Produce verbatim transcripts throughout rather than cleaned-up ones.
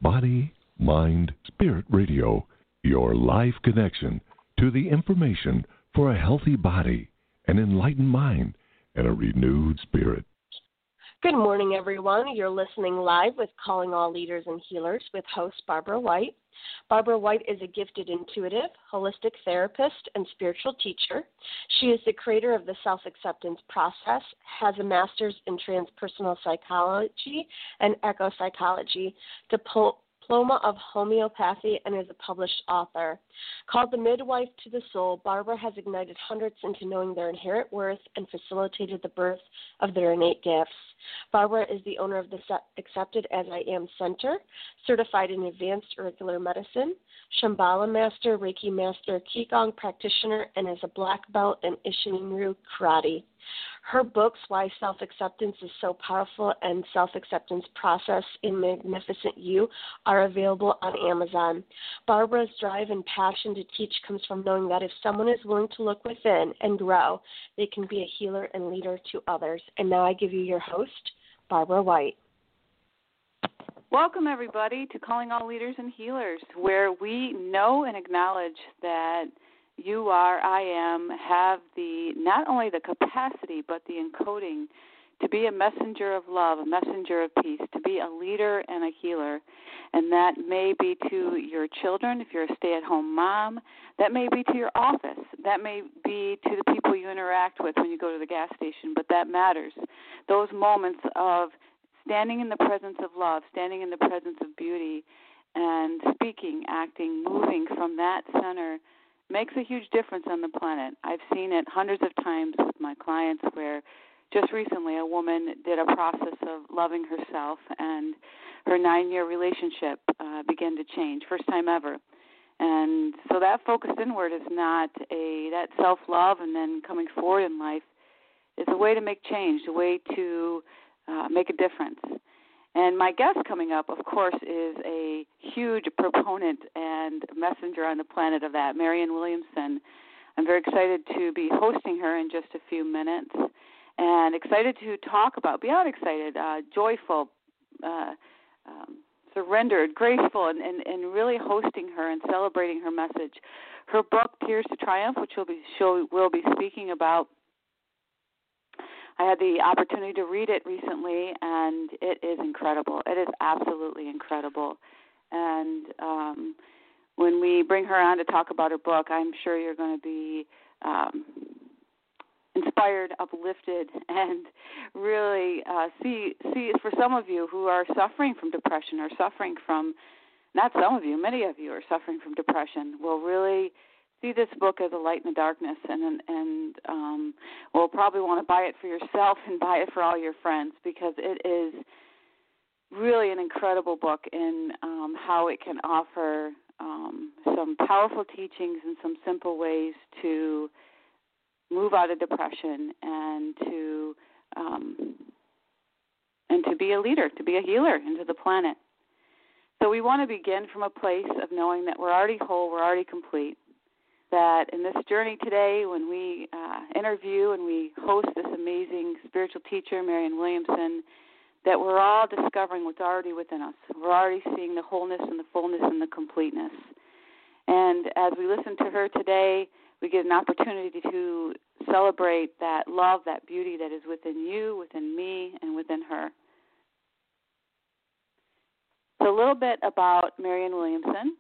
Body, Mind, Spirit Radio, your live connection to the information for a healthy body, an enlightened mind, and a renewed spirit. Good morning, everyone. You're listening live with Calling All Leaders and Healers with host Barbara White. Barbara White is a gifted intuitive, holistic therapist, and spiritual teacher. She is the creator of the self-acceptance process, has a master's in transpersonal psychology and eco-psychology, diploma of homeopathy, and is a published author. Called the midwife to the soul, Barbara has ignited hundreds into knowing their inherent worth and facilitated the birth of their innate gifts. Barbara is the owner of the Accepted As I Am Center, certified in advanced auricular medicine, Shambhala master, Reiki master, Qigong practitioner, and is a black belt in Ishinryu karate. Her books, Why Self-Acceptance is So Powerful and Self-Acceptance Process in Magnificent You, are available on Amazon. Barbara's drive and passion to teach comes from knowing that if someone is willing to look within and grow, they can be a healer and leader to others. And now I give you your host, Barbara White. Welcome, everybody, to Calling All Leaders and Healers, where we know and acknowledge that you are, I am, have the not only the capacity but the encoding to be a messenger of love, a messenger of peace, to be a leader and a healer. And that may be to your children if you're a stay-at-home mom. That may be to your office. That may be to the people you interact with when you go to the gas station, but that matters. Those moments of standing in the presence of love, standing in the presence of beauty, and speaking, acting, moving from that center makes a huge difference on the planet. I've seen it hundreds of times with my clients where just recently a woman did a process of loving herself and her nine-year relationship uh, began to change, first time ever. And so that focus inward is not a, that self-love and then coming forward in life is a way to make change, a way to uh, make a difference. And my guest coming up, of course, is a huge proponent and messenger on the planet of that, Marianne Williamson. I'm very excited to be hosting her in just a few minutes and excited to talk about, beyond excited, uh, joyful, uh, um, surrendered, graceful, and, and, and really hosting her and celebrating her message. Her book, Tears to Triumph, which she'll be, she'll, will be speaking about, I had the opportunity to read it recently, and it is incredible. It is absolutely incredible. And um, when we bring her on to talk about her book, I'm sure you're going to be um, inspired, uplifted, and really uh, see, see, for some of you who are suffering from depression or suffering from, not some of you, many of you are suffering from depression, will really see this book as a light in the darkness, and and um, will probably want to buy it for yourself and buy it for all your friends, because it is really an incredible book in um, how it can offer um, some powerful teachings and some simple ways to move out of depression and to um, and to be a leader, to be a healer into the planet. So we want to begin from a place of knowing that we're already whole, we're already complete. That in this journey today, when we uh, interview and we host this amazing spiritual teacher, Marianne Williamson, that we're all discovering what's already within us. We're already seeing the wholeness and the fullness and the completeness. And as we listen to her today, we get an opportunity to celebrate that love, that beauty that is within you, within me, and within her. So a little bit about Marianne Williamson.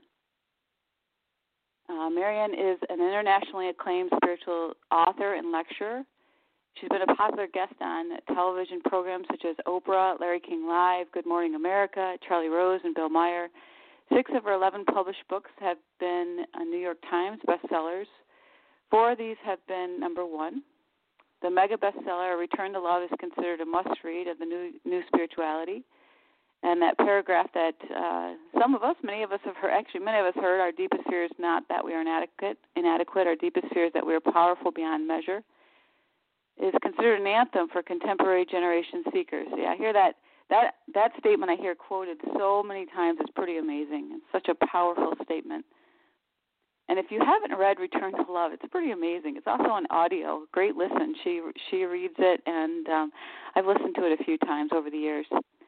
Uh, Marianne is an internationally acclaimed spiritual author and lecturer. She's been a popular guest on television programs such as Oprah, Larry King Live, Good Morning America, Charlie Rose, and Bill Maher. Six of her eleven published books have been uh, New York Times bestsellers. Four of these have been number one. The mega bestseller, Return to Love, is considered a must-read of the new, new spirituality. And that paragraph that uh, some of us, many of us have heard, actually many of us heard, our deepest fear is not that we are inadequate, inadequate. Our deepest fear is that we are powerful beyond measure, is considered an anthem for contemporary generation seekers. Yeah, I hear that, that, that statement I hear quoted so many times. It's pretty amazing. It's such a powerful statement. And if you haven't read Return to Love, it's pretty amazing. It's also on audio. Great listen. She she reads it, and um, I've listened to it a few times over the years.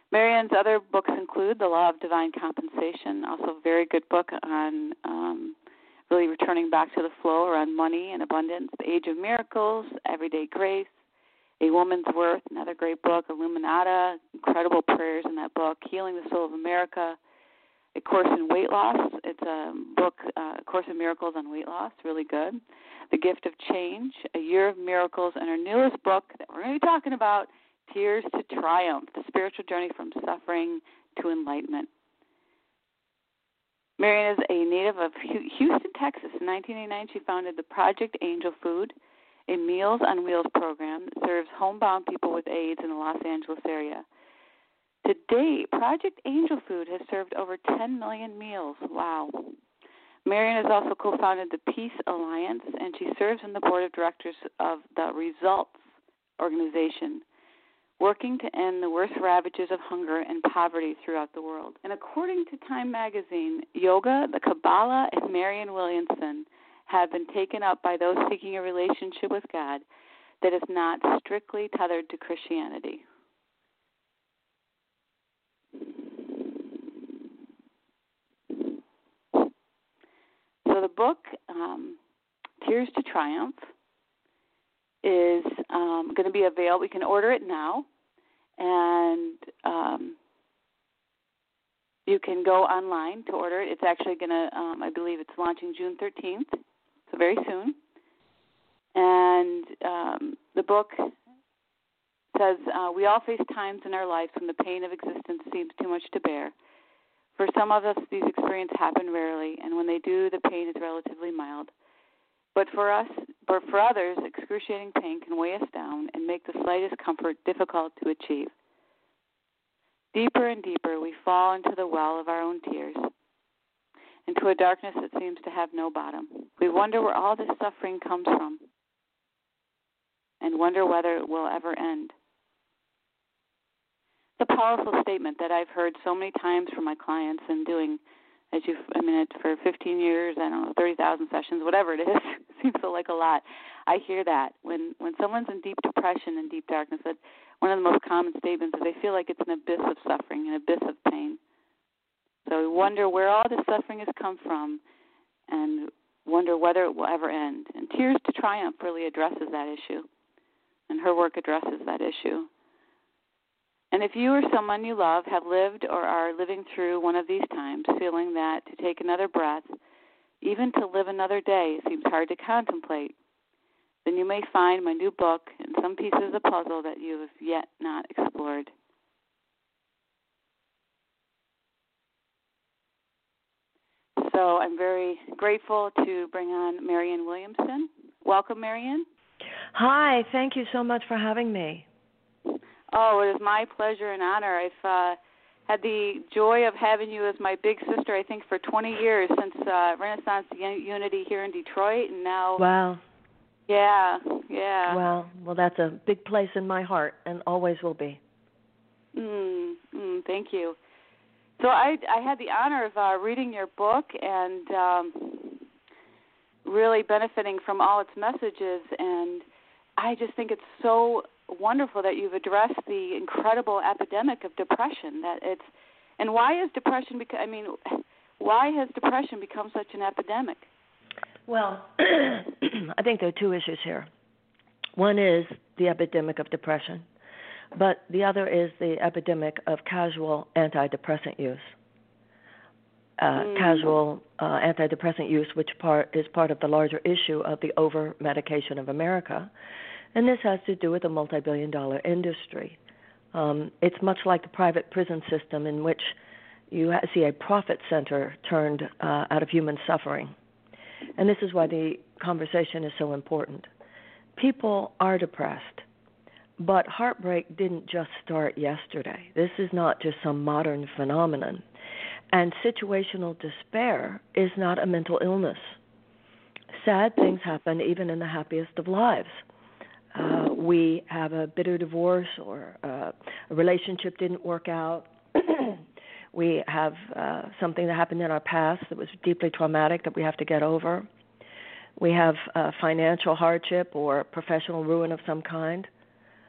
Marianne's other books include The Law of Divine Compensation, also a very good book on um, really returning back to the flow around money and abundance, The Age of Miracles, Everyday Grace, A Woman's Worth, another great book, Illuminata, incredible prayers in that book, Healing the Soul of America, A Course in Weight Loss. It's a book, uh, A Course in Miracles on Weight Loss, really good. The Gift of Change, A Year of Miracles, and her newest book that we're going to be talking about, Tears to Triumph, The Spiritual Journey from Suffering to Enlightenment. Marianne is a native of Houston, Texas. In nineteen eighty-nine, she founded the Project Angel Food, a Meals on Wheels program that serves homebound people with AIDS in the Los Angeles area. To date, Project Angel Food has served over ten million meals. Wow. Marianne has also co-founded the Peace Alliance, and she serves on the board of directors of the Results organization, working to end the worst ravages of hunger and poverty throughout the world. And according to Time magazine, yoga, the Kabbalah, and Marianne Williamson have been taken up by those seeking a relationship with God that is not strictly tethered to Christianity. So the book, um, Tears to Triumph, is um, going to be available. We can order it now, and um, you can go online to order it. It's actually going to, um, I believe it's launching June thirteenth, so very soon. And um, the book says, uh, we all face times in our lives when the pain of existence seems too much to bear. For some of us, these experiences happen rarely, and when they do, the pain is relatively mild. But for us, but for others, excruciating pain can weigh us down and make the slightest comfort difficult to achieve. Deeper and deeper, we fall into the well of our own tears, into a darkness that seems to have no bottom. We wonder where all this suffering comes from, and wonder whether it will ever end. It's a powerful statement that I've heard so many times from my clients and doing, as you, I mean, it for fifteen years, I don't know, thirty thousand sessions, whatever it is, it seems so like a lot. I hear that. When when someone's in deep depression and deep darkness, that one of the most common statements is they feel like it's an abyss of suffering, an abyss of pain. So we wonder where all this suffering has come from and wonder whether it will ever end. And Tears to Triumph really addresses that issue, and her work addresses that issue. And if you or someone you love have lived or are living through one of these times, feeling that to take another breath, even to live another day, seems hard to contemplate, then you may find my new book and some pieces of the puzzle that you have yet not explored. So I'm very grateful to bring on Marianne Williamson. Welcome, Marianne. Hi, thank you so much for having me. Oh, it is my pleasure and honor. I've uh, had the joy of having you as my big sister, I think, for twenty years, since uh, Renaissance Unity here in Detroit, and now... Wow. Yeah, yeah. Well, well, that's a big place in my heart, and always will be. Mm, mm, thank you. So I, I had the honor of uh, reading your book and um, really benefiting from all its messages, and I just think it's so wonderful that you've addressed the incredible epidemic of depression. That it's, and why is depression? Beca- I mean, why has depression become such an epidemic? Well, I think there are two issues here. One is the epidemic of depression, but the other is the epidemic of casual antidepressant use. Uh, mm. Casual uh, antidepressant use, which part is part of the larger issue of the over-medication of America. And this has to do with a multi-billion dollar industry. Um, it's much like the private prison system in which you see a profit center turned uh, out of human suffering. And this is why the conversation is so important. People are depressed, but heartbreak didn't just start yesterday. This is not just some modern phenomenon. And situational despair is not a mental illness. Sad things happen even in the happiest of lives. Uh, we have a bitter divorce, or uh, a relationship didn't work out. We have uh, something that happened in our past that was deeply traumatic that we have to get over. We have uh, financial hardship or professional ruin of some kind.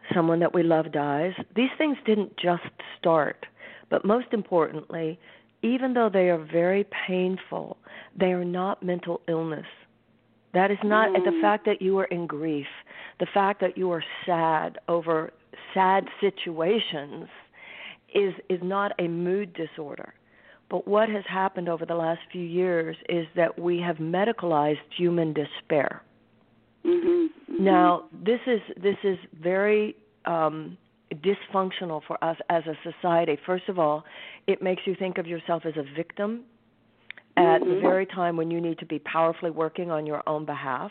someone that we love dies, these things didn't just start. But most importantly, even though they are very painful, they are not mental illness. That is not mm. the fact that you are in grief, the fact that you are sad over sad situations is is not a mood disorder. But what has happened over the last few years is that we have medicalized human despair. Mm-hmm, mm-hmm. Now, this is this is very um, dysfunctional for us as a society. First of all, it makes you think of yourself as a victim at mm-hmm. the very time when you need to be powerfully working on your own behalf.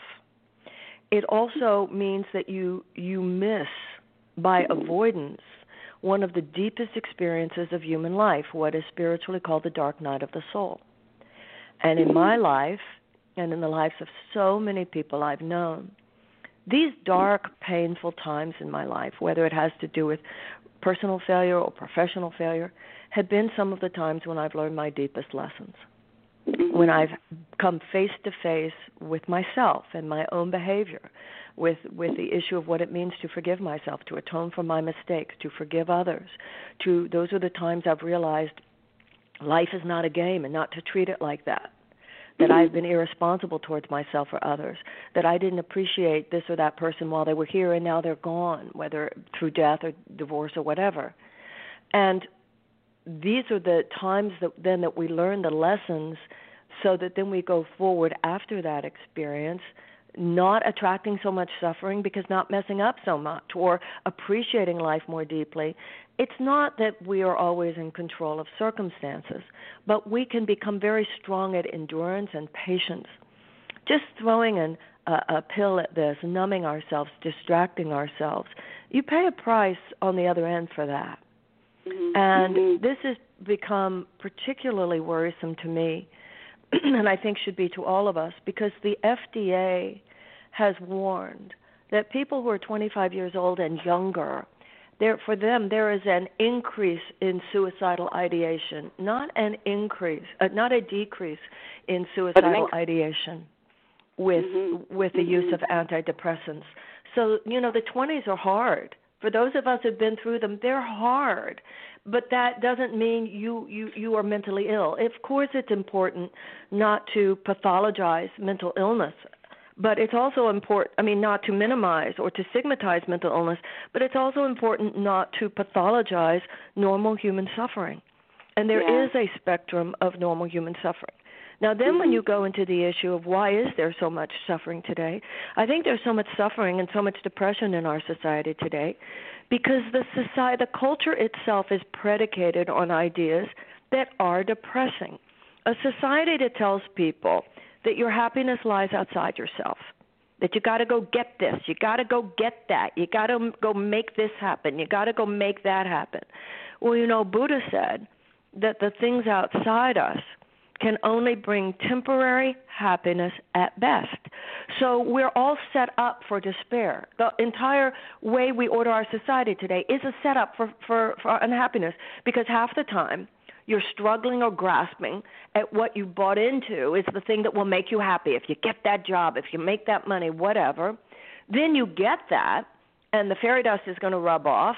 It also means that you you miss, by avoidance, one of the deepest experiences of human life, what is spiritually called the dark night of the soul. And in my life, and in the lives of so many people I've known, these dark, painful times in my life, whether it has to do with personal failure or professional failure, have been some of the times when I've learned my deepest lessons. When I've come face to face with myself and my own behavior, with with the issue of what it means to forgive myself, to atone for my mistakes, to forgive others. To those are the times I've realized life is not a game and not to treat it like that. That I've been irresponsible towards myself or others, that I didn't appreciate this or that person while they were here and now they're gone, whether through death or divorce or whatever. And these are the times that then that we learn the lessons so that then we go forward after that experience, not attracting so much suffering because not messing up so much or appreciating life more deeply. It's not that we are always in control of circumstances, but we can become very strong at endurance and patience. Just throwing an, a, a pill at this, numbing ourselves, distracting ourselves, you pay a price on the other end for that. Mm-hmm. And mm-hmm. this has become particularly worrisome to me, and I think should be to all of us, because the F D A has warned that people who are twenty-five years old and younger, there for them there is an increase in suicidal ideation, not an increase, uh, not a decrease in suicidal ideation with mm-hmm. with the mm-hmm. use of antidepressants. So, you know, the twenties are hard. For those of us who've been through them, they're hard. But that doesn't mean you, you, you are mentally ill. Of course it's important not to pathologize mental illness, but it's also important, I mean, not to minimize or to stigmatize mental illness, but it's also important not to pathologize normal human suffering. And there yeah. is a spectrum of normal human suffering. Now, then mm-hmm. when you go into the issue of why is there so much suffering today, I think there's so much suffering and so much depression in our society today because the society, the culture itself is predicated on ideas that are depressing. A society that tells people that your happiness lies outside yourself, that you got to go get this, you got to go get that, you got to go make this happen, you got to go make that happen. Well, you know, Buddha said that the things outside us can only bring temporary happiness at best. So we're all set up for despair. The entire way we order our society today is a setup for, for, for unhappiness because half the time you're struggling or grasping at what you bought into is the thing that will make you happy. If you get that job, if you make that money, whatever, then you get that and the fairy dust is going to rub off,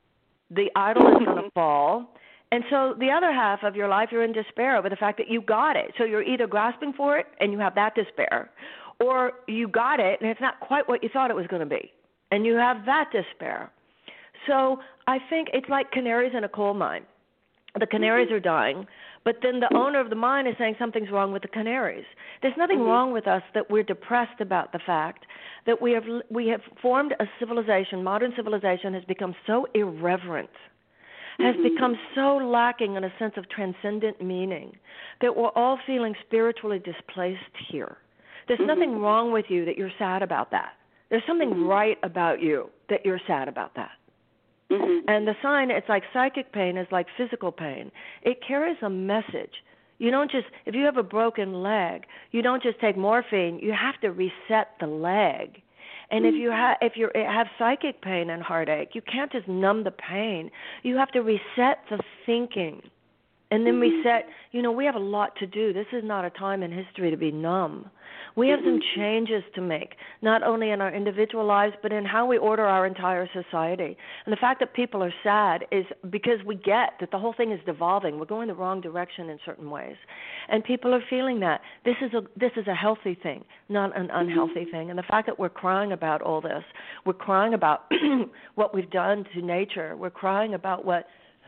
the idol is going to fall. And so the other half of your life, you're in despair over the fact that you got it. So you're either grasping for it and you have that despair, or you got it and it's not quite what you thought it was going to be, and you have that despair. So I think it's like canaries in a coal mine. The canaries are dying, but then the owner of the mine is saying something's wrong with the canaries. There's nothing mm-hmm. wrong with us that we're depressed about the fact that we have we have formed a civilization, modern civilization has become so irreverent, has become so lacking in a sense of transcendent meaning that we're all feeling spiritually displaced here. There's mm-hmm. nothing wrong with you that you're sad about that. There's something mm-hmm. right about you that you're sad about that. Mm-hmm. And the sign, it's like psychic pain is like physical pain. It carries a message. You don't just, if you have a broken leg, you don't just take morphine. You have to reset the leg. And if you have if you have psychic pain and heartache, you can't just numb the pain. You have to reset the thinking. And then we set, you know, we have a lot to do. This is not a time in history to be numb. We have some changes to make, not only in our individual lives, but in how we order our entire society. And the fact that people are sad is because we get that the whole thing is devolving. We're going the wrong direction in certain ways. And people are feeling that. This is a this is a healthy thing, not an unhealthy thing. And the fact that we're crying about all this, we're crying about what we've done to nature. We're crying about what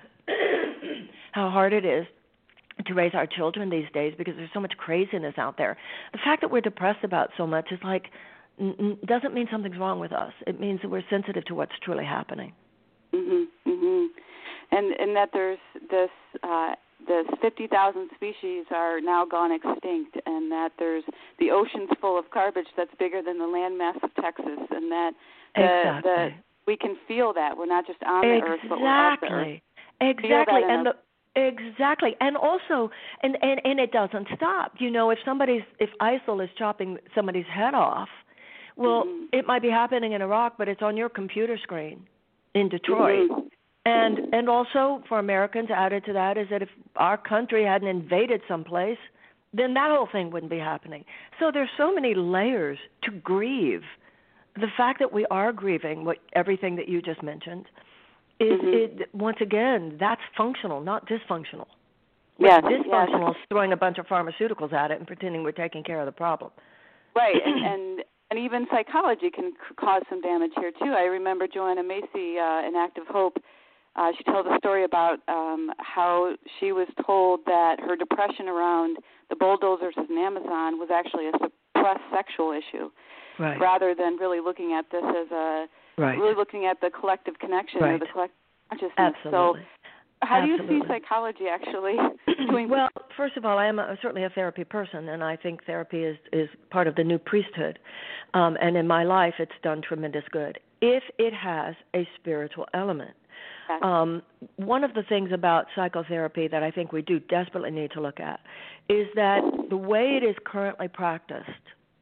how hard it is to raise our children these days because there's so much craziness out there. The fact that we're depressed about so much is like n- doesn't mean something's wrong with us. It means that we're sensitive to what's truly happening. Mhm. Mhm. And and that there's this uh, this fifty thousand species are now gone extinct, and that there's the oceans full of garbage that's bigger than the landmass of Texas, and that the, exactly. the we can feel that we're not just on the exactly. earth, but we're off the earth. Exactly. And the Exactly, and also, and, and, and it doesn't stop. You know, if somebody's, if ISIL is chopping somebody's head off, well, mm-hmm. it might be happening in Iraq, but it's on your computer screen in Detroit. Mm-hmm. And and also for Americans, added to that is that if our country hadn't invaded someplace, then that whole thing wouldn't be happening. So there's so many layers to grieve. The fact that we are grieving what everything that you just mentioned. Is mm-hmm. it once again? That's functional, not dysfunctional. Yes, dysfunctional yes. is throwing a bunch of pharmaceuticals at it and pretending we're taking care of the problem. Right, and, and and even psychology can c- cause some damage here too. I remember Joanna Macy uh, in Active Hope. Uh, she tells a story about um, how she was told that her depression around the bulldozers in Amazon was actually a suppressed sexual issue, right. rather than really looking at this as a Right. really looking at the collective connection right. or the collective consciousness. Absolutely. So how Absolutely. do you see psychology actually doing? Well, first of all, I am a, certainly a therapy person, and I think therapy is, is part of the new priesthood. Um, and in my life, it's done tremendous good if it has a spiritual element. Yes. Um, one of the things about psychotherapy that I think we do desperately need to look at is that the way it is currently practiced,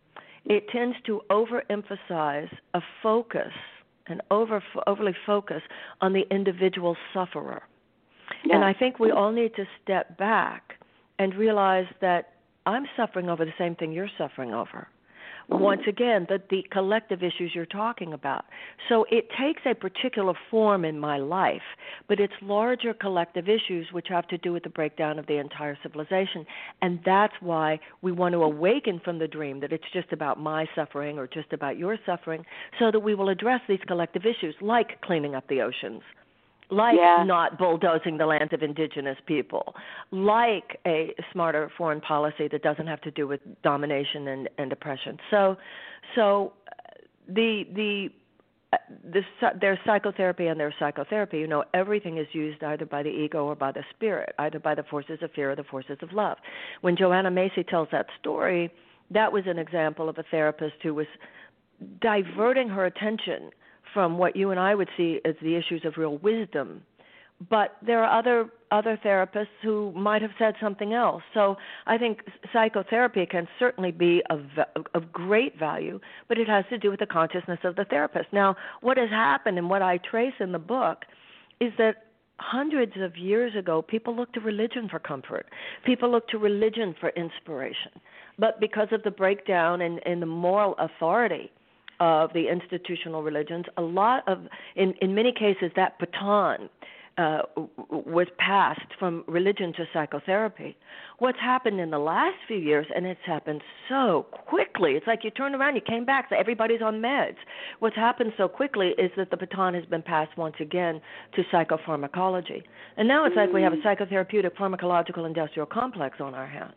it tends to overemphasize a focus and over, overly focus on the individual sufferer. Yes. And I think we all need to step back and realize that I'm suffering over the same thing you're suffering over. Once again, the, the collective issues you're talking about. So it takes a particular form in my life, but it's larger collective issues which have to do with the breakdown of the entire civilization. And that's why we want to awaken from the dream that it's just about my suffering or just about your suffering, so that we will address these collective issues like cleaning up the oceans, like yeah. not bulldozing the lands of indigenous people, like a smarter foreign policy that doesn't have to do with domination and, and oppression. So, so the the the there's psychotherapy and there's psychotherapy. You know, everything is used either by the ego or by the spirit, either by the forces of fear or the forces of love. When Joanna Macy tells that story, that was an example of a therapist who was diverting her attention from what you and I would see as the issues of real wisdom. But there are other other therapists who might have said something else. So I think psychotherapy can certainly be of, of great value, but it has to do with the consciousness of the therapist. Now, what has happened and what I trace in the book is that hundreds of years ago, people looked to religion for comfort. People looked to religion for inspiration. But because of the breakdown in, in the moral authority of the institutional religions, a lot of, in, in many cases, that baton uh, was passed from religion to psychotherapy. What's happened in the last few years, and it's happened so quickly, it's like you turned around, you came back, so everybody's on meds. What's happened so quickly is that the baton has been passed once again to psychopharmacology. And now it's like we have a psychotherapeutic pharmacological industrial complex on our hands.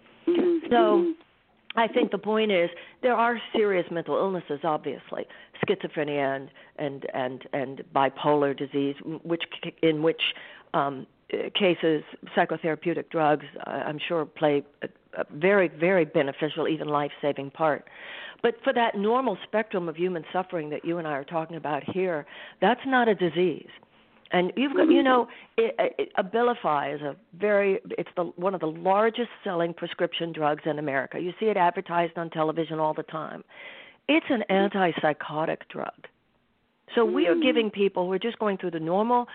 So I think the point is there are serious mental illnesses, obviously, schizophrenia and and and, and bipolar disease, which in which um, cases psychotherapeutic drugs, uh, I'm sure, play a, a very, very beneficial, even life-saving part. But for that normal spectrum of human suffering that you and I are talking about here, that's not a disease. And you've got, you know, it, it, Abilify is a very, it's the one of the largest selling prescription drugs in America. You see it advertised on television all the time. It's an antipsychotic drug. So we are giving people who are just going through the normal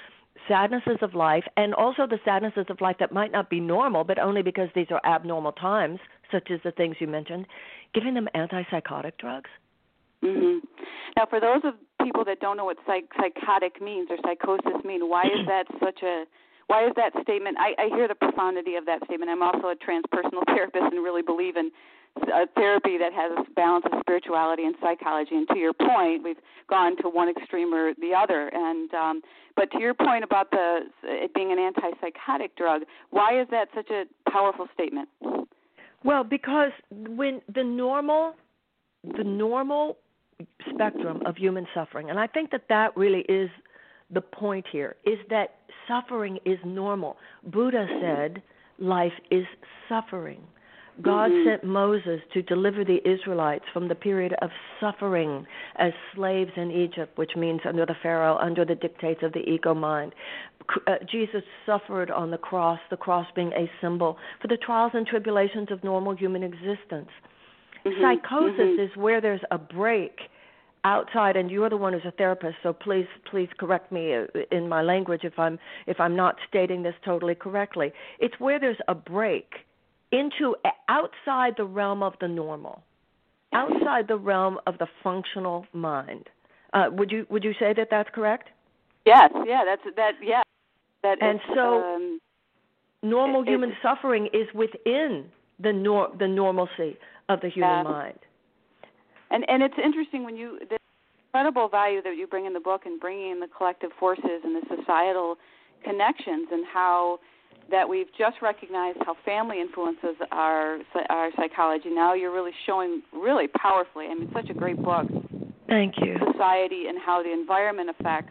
sadnesses of life, and also the sadnesses of life that might not be normal, but only because these are abnormal times, such as the things you mentioned, giving them antipsychotic drugs? Mm-hmm. Now, for those of people that don't know what psych- psychotic means or psychosis mean, why is that such a why is that statement? I, I hear the profundity of that statement. I'm also a transpersonal therapist and really believe in a therapy that has a balance of spirituality and psychology. And to your point, we've gone to one extreme or the other. And um, but to your point about the it being an antipsychotic drug, why is that such a powerful statement? Well, because when the normal the normal spectrum of human suffering, and I think that that really is the point here, is that suffering is normal. Buddha said life is suffering. God mm-hmm. sent Moses to deliver the Israelites from the period of suffering as slaves in Egypt, which means under the Pharaoh, under the dictates of the ego mind. Uh, Jesus suffered on the cross, the cross being a symbol for the trials and tribulations of normal human existence. Mm-hmm. Psychosis mm-hmm. is where there's a break outside, and you're the one who's a therapist, so please, please correct me in my language if I'm if I'm not stating this totally correctly. It's where there's a break into outside the realm of the normal, outside the realm of the functional mind. Uh, would you would you say that that's correct? Yes, yeah, that's that. Yeah, that. And is, so, um, normal it, human suffering is within the nor- the normalcy of the human yeah. mind. And and it's interesting when you the incredible value that you bring in the book and bringing in the collective forces and the societal connections and how that we've just recognized how family influences our our psychology. Now you're really showing really powerfully. I mean, it's such a great book. Thank you. Society and how the environment affects.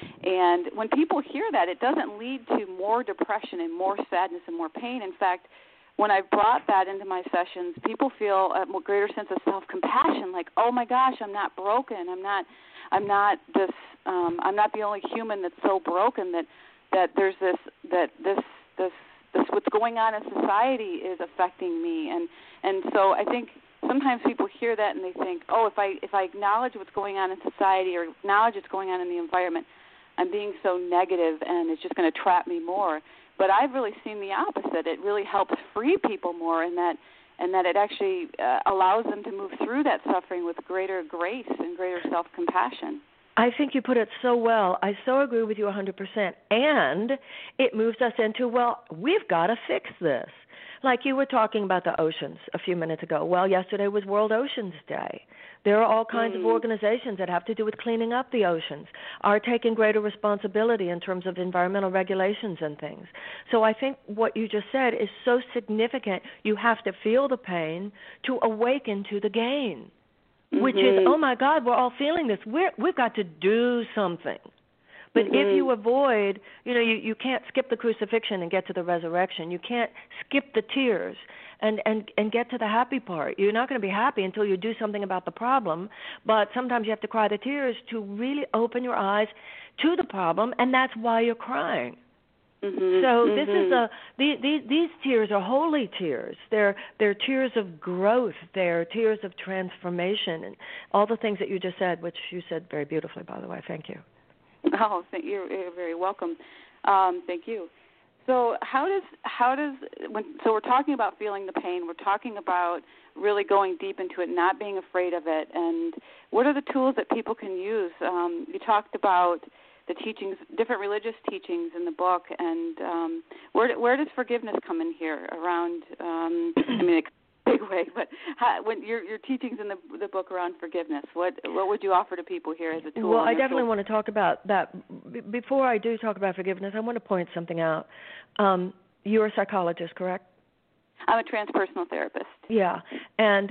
And when people hear that, it doesn't lead to more depression and more sadness and more pain. In fact, when I've brought that into my sessions, people feel a greater sense of self-compassion, like, oh my gosh, I'm not broken. I'm not, I'm not this, um, I'm not the only human that's so broken that, that there's this, that this, this, this, what's going on in society is affecting me. And, and so I think sometimes people hear that and they think, oh, if I, if I acknowledge what's going on in society or acknowledge what's going on in the environment, I'm being so negative and it's just going to trap me more. But I've really seen the opposite. It really helps free people more, and that and that it actually uh, allows them to move through that suffering with greater grace and greater self-compassion. I think you put it so well. I so agree with you one hundred percent. And it moves us into, well, we've got to fix this. Like you were talking about the oceans a few minutes ago. Well, yesterday was World Oceans Day. There are all kinds mm. of organizations that have to do with cleaning up the oceans, are taking greater responsibility in terms of environmental regulations and things. So I think what you just said is so significant. You have to feel the pain to awaken to the gain, mm-hmm. which is, oh, my God, we're all feeling this. We're, we've got to do something. But mm-hmm. if you avoid, you know, you, you can't skip the crucifixion and get to the resurrection. You can't skip the tears and, and, and get to the happy part. You're not going to be happy until you do something about the problem. But sometimes you have to cry the tears to really open your eyes to the problem, and that's why you're crying. Mm-hmm. So mm-hmm. this is a these, these these tears are holy tears. They're they're tears of growth. They're tears of transformation, and all the things that you just said, which you said very beautifully, by the way. Thank you. Oh, thank you. You're very welcome. Um, thank you. So how does how does when so we're talking about feeling the pain. We're talking about really going deep into it, not being afraid of it. And what are the tools that people can use? Um, you talked about the teachings, different religious teachings in the book, and um, where where does forgiveness come in here? Around, um, I mean, it's a big way, but how, when your your teachings in the the book around forgiveness, what what would you offer to people here as a tool? Well, I definitely tool? want to talk about that. B- before I do talk about forgiveness, I want to point something out. Um, you're a psychologist, correct? I'm a transpersonal therapist. Yeah, and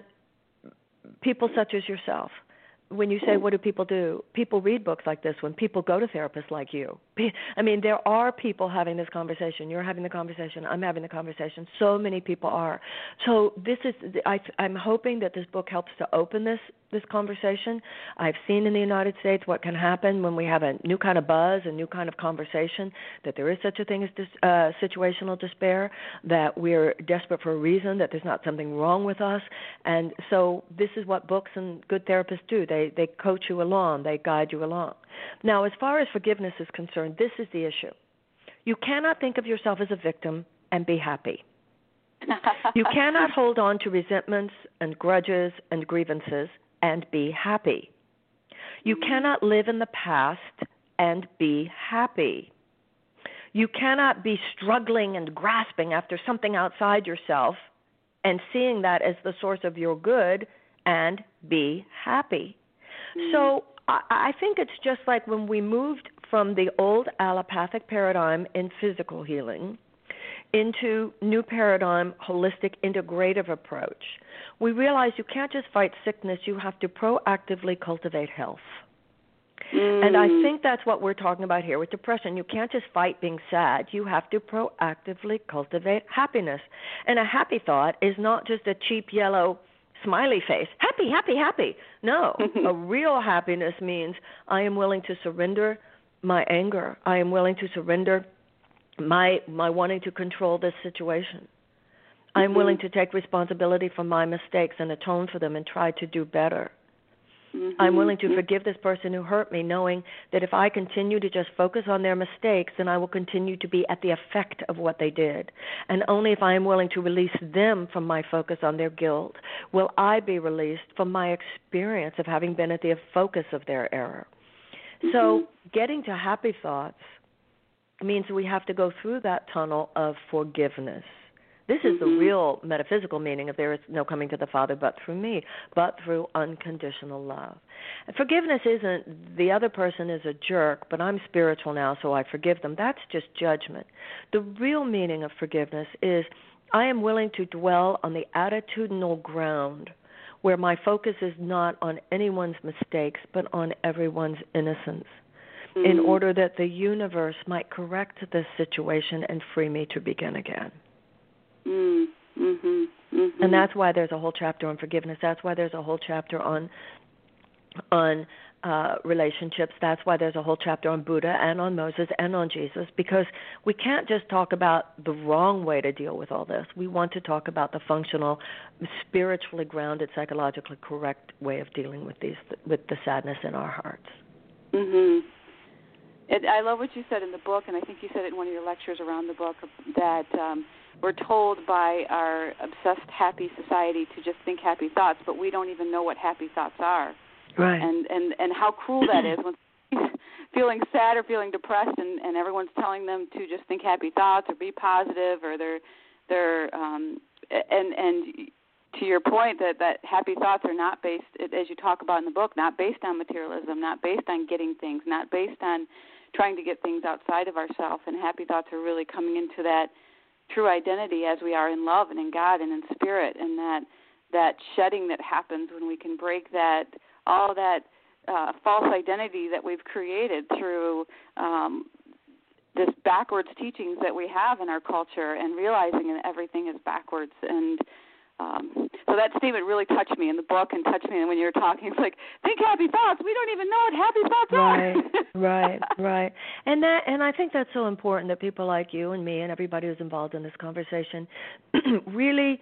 people such as yourself. When you say, what do people do? People read books like this one. People go to therapists like you. I mean, there are people having this conversation. You're having the conversation. I'm having the conversation. So many people are. So this is, I, I'm hoping that this book helps to open this this conversation. I've seen in the United States what can happen when we have a new kind of buzz, a new kind of conversation, that there is such a thing as dis, uh, situational despair, that we're desperate for a reason, that there's not something wrong with us. And so this is what books and good therapists do. They, they coach you along. They guide you along. Now, as far as forgiveness is concerned, this is the issue. You cannot think of yourself as a victim and be happy. You cannot hold on to resentments and grudges and grievances and be happy. You cannot live in the past and be happy. You cannot be struggling and grasping after something outside yourself and seeing that as the source of your good and be happy. Mm. So I, I think it's just like when we moved from the old allopathic paradigm in physical healing into new paradigm, holistic, integrative approach. We realize you can't just fight sickness, you have to proactively cultivate health. Mm. And I think that's what we're talking about here with depression. You can't just fight being sad. You have to proactively cultivate happiness. And a happy thought is not just a cheap yellow smiley face. Happy, happy, happy. No, a real happiness means I am willing to surrender my anger. I am willing to surrender my my wanting to control this situation. I am mm-hmm. willing to take responsibility for my mistakes and atone for them and try to do better. Mm-hmm. I'm willing to forgive this person who hurt me, knowing that if I continue to just focus on their mistakes, then I will continue to be at the effect of what they did. And only if I am willing to release them from my focus on their guilt will I be released from my experience of having been at the focus of their error. Mm-hmm. So getting to happy thoughts means we have to go through that tunnel of forgiveness. This is mm-hmm. the real metaphysical meaning of there is no coming to the Father but through me, but through unconditional love. And forgiveness isn't the other person is a jerk, but I'm spiritual now, so I forgive them. That's just judgment. The real meaning of forgiveness is I am willing to dwell on the attitudinal ground where my focus is not on anyone's mistakes, but on everyone's innocence, mm-hmm. in order that the universe might correct this situation and free me to begin again. Mm, mm-hmm, mm-hmm. And that's why there's a whole chapter on forgiveness. That's why there's a whole chapter on on uh, relationships. That's why there's a whole chapter on Buddha and on Moses and on Jesus, because we can't just talk about the wrong way to deal with all this. We want to talk about the functional, spiritually grounded, psychologically correct way of dealing with these with the sadness in our hearts. Mm-hmm. It, I love what you said in the book, and I think you said it in one of your lectures around the book, that um, we're told by our obsessed happy society to just think happy thoughts, but we don't even know what happy thoughts are. Right. And and, and how cruel that is when someone's feeling sad or feeling depressed, and, and everyone's telling them to just think happy thoughts or be positive, or they're they're um, and and to your point that, that happy thoughts are not based, as you talk about in the book, not based on materialism, not based on getting things, not based on trying to get things outside of ourselves. And happy thoughts are really coming into that true identity as we are in love and in God and in spirit, and that that shedding that happens when we can break that all that uh, false identity that we've created through um, this backwards teachings that we have in our culture, and realizing that everything is backwards. And um, so that statement really touched me in the book and touched me when you were talking. It's like, think happy thoughts. We don't even know what happy thoughts right, are. right, right. And that, and I think that's so important that people like you and me and everybody who's involved in this conversation really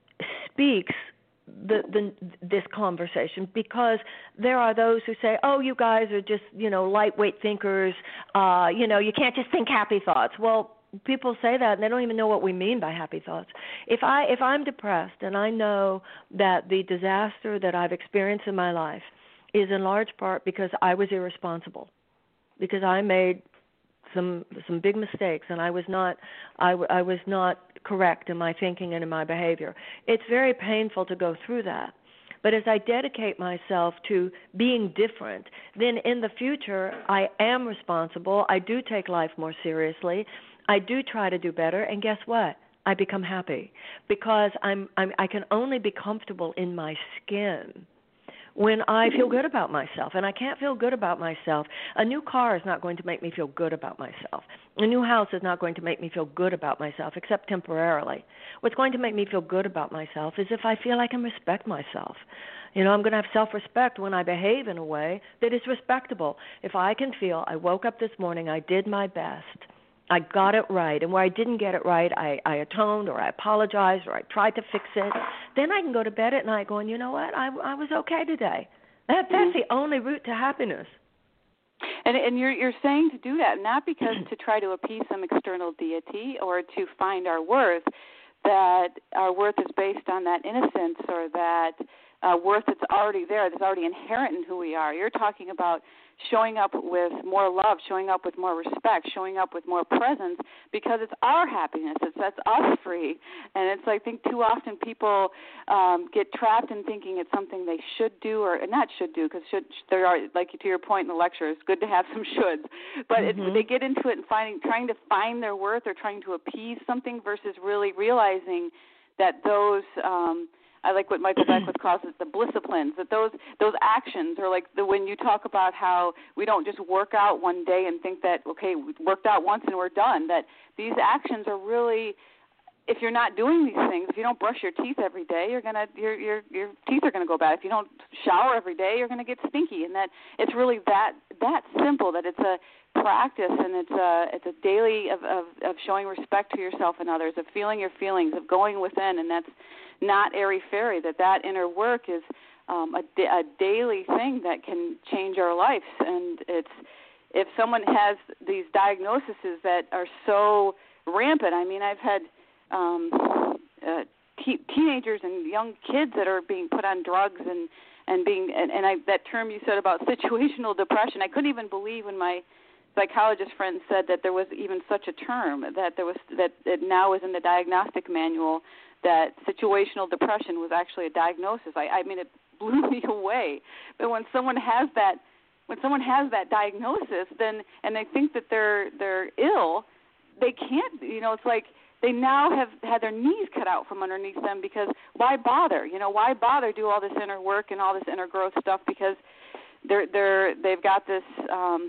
speaks the, the this conversation, because there are those who say, oh, you guys are just, you know, lightweight thinkers. Uh, you know, you can't just think happy thoughts. Well, people say that, and they don't even know what we mean by happy thoughts. If I if I'm depressed and I know that the disaster that I've experienced in my life is in large part because I was irresponsible, because I made some some big mistakes, and I was not I, I was not correct in my thinking and in my behavior, it's very painful to go through that. But as I dedicate myself to being different, then in the future I am responsible. I do take life more seriously. I do try to do better, and guess what? I become happy, because I'm, I'm I can only be comfortable in my skin when I feel good about myself, and I can't feel good about myself. A new car is not going to make me feel good about myself. A new house is not going to make me feel good about myself, except temporarily. What's going to make me feel good about myself is if I feel I can respect myself. You know, I'm going to have self-respect when I behave in a way that is respectable. If I can feel I woke up this morning, I did my best, I got it right, and where I didn't get it right, I, I atoned, or I apologized, or I tried to fix it. Then I can go to bed at night going, you know what, I, I was okay today. That, that's mm-hmm. the only route to happiness. And, and you're you're saying to do that not because to try to appease some external deity or to find our worth, that our worth is based on that innocence or that uh, worth that's already there, that's already inherent in who we are. You're talking about showing up with more love, showing up with more respect, showing up with more presence because it's our happiness. It sets us free. And it's, I think, too often people um, get trapped in thinking it's something they should do or not should do because should, there are, like to your point in the lecture, it's good to have some shoulds. But mm-hmm. it, they get into it and finding, trying to find their worth or trying to appease something versus really realizing that those um, – I like what Michael Beckwith calls it the blissciplines, that those those actions are like the when you talk about how we don't just work out one day and think that, okay, we worked out once and we're done, that these actions are really, if you're not doing these things, if you don't brush your teeth every day, you're gonna your your your teeth are gonna go bad. If you don't shower every day, you're gonna get stinky, and that it's really that that simple, that it's a practice and it's a it's a daily of, of, of showing respect to yourself and others, of feeling your feelings, of going within, and that's not airy-fairy, that that inner work is um, a, a daily thing that can change our lives. And it's if someone has these diagnoses that are so rampant, I mean, I've had um, uh, te- teenagers and young kids that are being put on drugs and, and being, and, and I, that term you said about situational depression, I couldn't even believe when my psychologist friend said that there was even such a term, that there was, that it now is in the diagnostic manual, that situational depression was actually a diagnosis. I, I mean, it blew me away. But when someone has that, when someone has that diagnosis, then and they think that they're they're ill, they can't. You know, it's like they now have had their knees cut out from underneath them because why bother? You know, why bother do all this inner work and all this inner growth stuff because they're they're they've got this, um,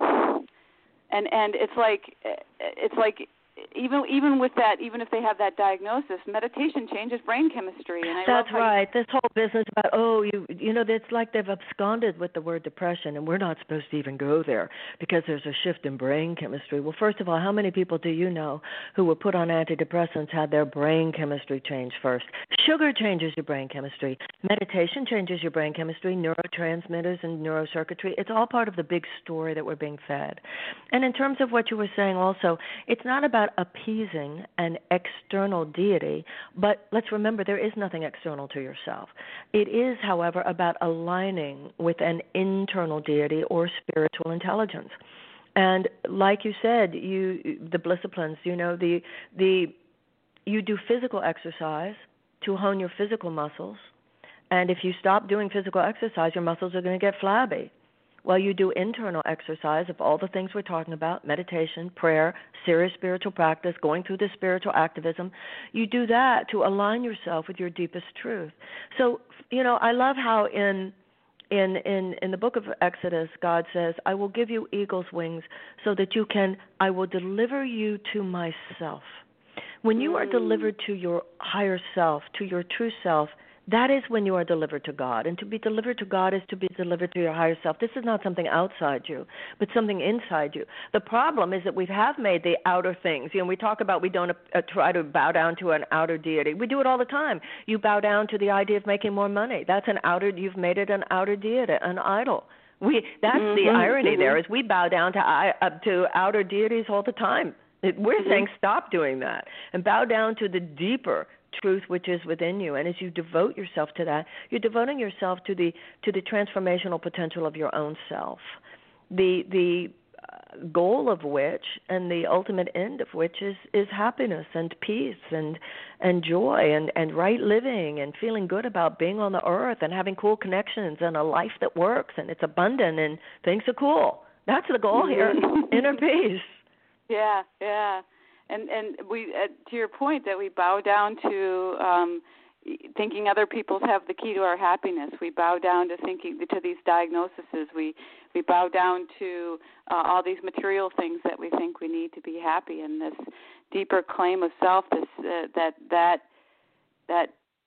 and and it's like it's like. Even even with that, even if they have that diagnosis, meditation changes brain chemistry. And I That's love right. You... This whole business about, oh, you you know, it's like they've absconded with the word depression, and we're not supposed to even go there because there's a shift in brain chemistry. Well, first of all, how many people do you know who were put on antidepressants had their brain chemistry change first? Sugar changes your brain chemistry. Meditation changes your brain chemistry, neurotransmitters and neurocircuitry. It's all part of the big story that we're being fed. And in terms of what you were saying also, it's not about appeasing an external deity, but let's remember there is nothing external to yourself. It is, however, about aligning with an internal deity or spiritual intelligence. And like you said, you the blissciplines, you know, the the you do physical exercise to hone your physical muscles, and if you stop doing physical exercise, your muscles are going to get flabby. Well, you do internal exercise of all the things we're talking about, meditation, prayer, serious spiritual practice, going through the spiritual activism. You do that to align yourself with your deepest truth. So, you know, I love how in in in, in the book of Exodus, God says, I will give you eagle's wings so that you can, I will deliver you to myself. When you are delivered to your higher self, to your true self, that is when you are delivered to God. And to be delivered to God is to be delivered to your higher self. This is not something outside you, but something inside you. The problem is that we have made the outer things. You know, we talk about we don't uh, try to bow down to an outer deity. We do it all the time. You bow down to the idea of making more money. That's an outer, you've made it an outer deity, an idol. We That's mm-hmm, the irony mm-hmm. there is we bow down to, uh, to outer deities all the time. It, we're mm-hmm. saying stop doing that and bow down to the deeper truth which is within you. And as you devote yourself to that, you're devoting yourself to the to the transformational potential of your own self, the the uh, goal of which and the ultimate end of which is, is happiness and peace and and joy and, and right living and feeling good about being on the earth and having cool connections and a life that works and it's abundant and things are cool. That's the goal here, inner peace. Yeah, yeah. And and we, uh, to your point, that we bow down to um, thinking other people have the key to our happiness. We bow down to thinking to these diagnoses. We we bow down to uh, all these material things that we think we need to be happy. And this deeper claim of self, this uh, that that that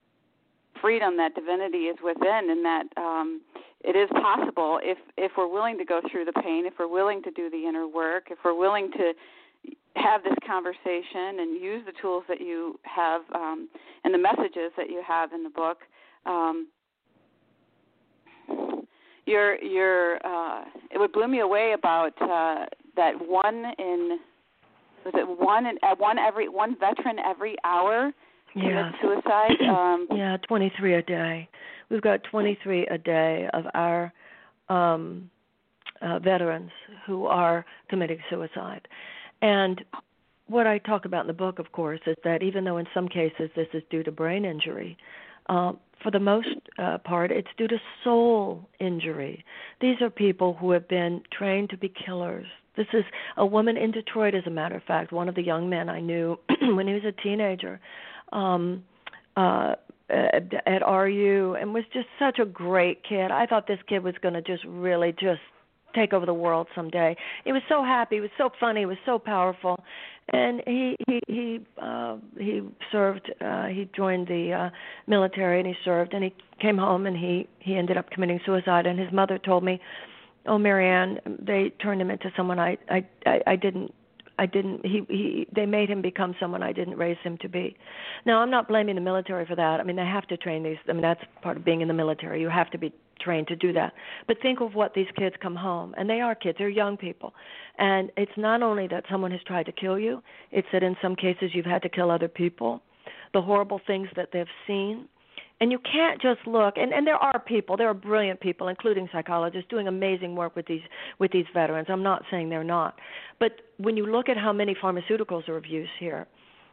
freedom, that divinity is within, and that um, it is possible if if we're willing to go through the pain, if we're willing to do the inner work, if we're willing to have this conversation and use the tools that you have um, and the messages that you have in the book. Um, your your uh, it would blow me away about uh, that one in was it one in, uh, one every one veteran every hour yeah. commits suicide. Um, yeah, twenty-three a day. We've got twenty-three a day of our um, uh, veterans who are committing suicide. And what I talk about in the book, of course, is that even though in some cases this is due to brain injury, uh, for the most uh, part it's due to soul injury. These are people who have been trained to be killers. This is a woman in Detroit, as a matter of fact, one of the young men I knew when he was a teenager um, uh, at, at R U, and was just such a great kid. I thought this kid was going to just really just take over the world someday. He was so happy. He was so funny. He was so powerful. And he he he uh, he served. Uh, he joined the uh, military, and he served. And he came home, and he he ended up committing suicide. And his mother told me, "Oh, Marianne, they turned him into someone I I I, I didn't." I didn't. He, he. They made him become someone I didn't raise him to be. Now, I'm not blaming the military for that. I mean, they have to train these. I mean, that's part of being in the military. You have to be trained to do that. But think of what these kids come home, and they are kids. They're young people, and it's not only that someone has tried to kill you. It's that in some cases you've had to kill other people. The horrible things that they've seen. And you can't just look, and, and there are people, there are brilliant people, including psychologists, doing amazing work with these with these veterans. I'm not saying they're not. But when you look at how many pharmaceuticals are of use here,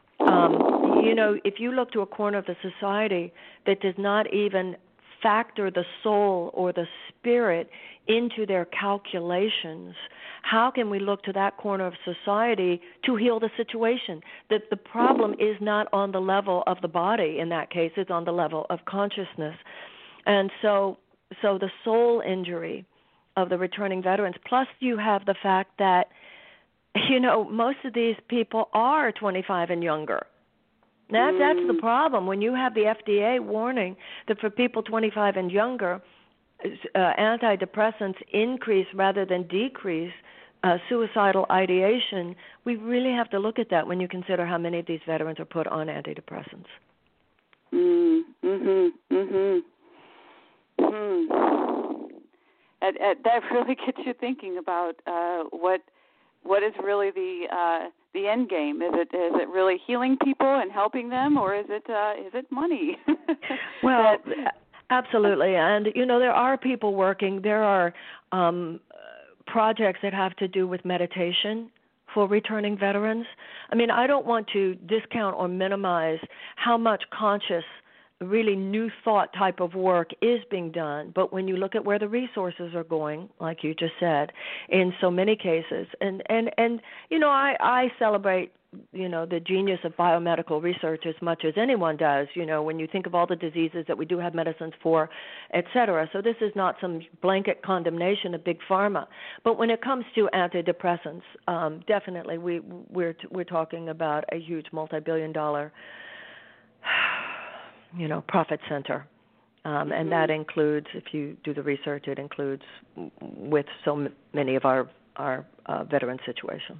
um, you know, if you look to a corner of the society that does not even factor the soul or the spirit into their calculations, how can we look to that corner of society to heal the situation? That the problem is not on the level of the body in that case, it's on the level of consciousness. And so so the soul injury of the returning veterans, plus you have the fact that, you know, most of these people are twenty-five and younger. That, that's the problem. When you have the F D A warning that for people twenty-five and younger, uh, antidepressants increase rather than decrease uh, suicidal ideation, we really have to look at that when you consider how many of these veterans are put on antidepressants. Mm, mm-hmm, mm-hmm. Mm. And, and that really gets you thinking about uh, what what is really the uh, the end game. Is it is it really healing people and helping them, or is it uh, is it money? Well, that, absolutely. And you know, there are people working. There are um, projects that have to do with meditation for returning veterans. I mean, I don't want to discount or minimize how much conscious, really new thought type of work is being done. But when you look at where the resources are going, like you just said, in so many cases, and, and, and you know, I, I celebrate, you know, the genius of biomedical research as much as anyone does, you know, when you think of all the diseases that we do have medicines for, et cetera. So this is not some blanket condemnation of big pharma. But when it comes to antidepressants, um, definitely we, we're, we're talking about a huge multi-billion dollar you know, profit center. Um, mm-hmm. And that includes, if you do the research, it includes with so many of our, our uh, veteran situations.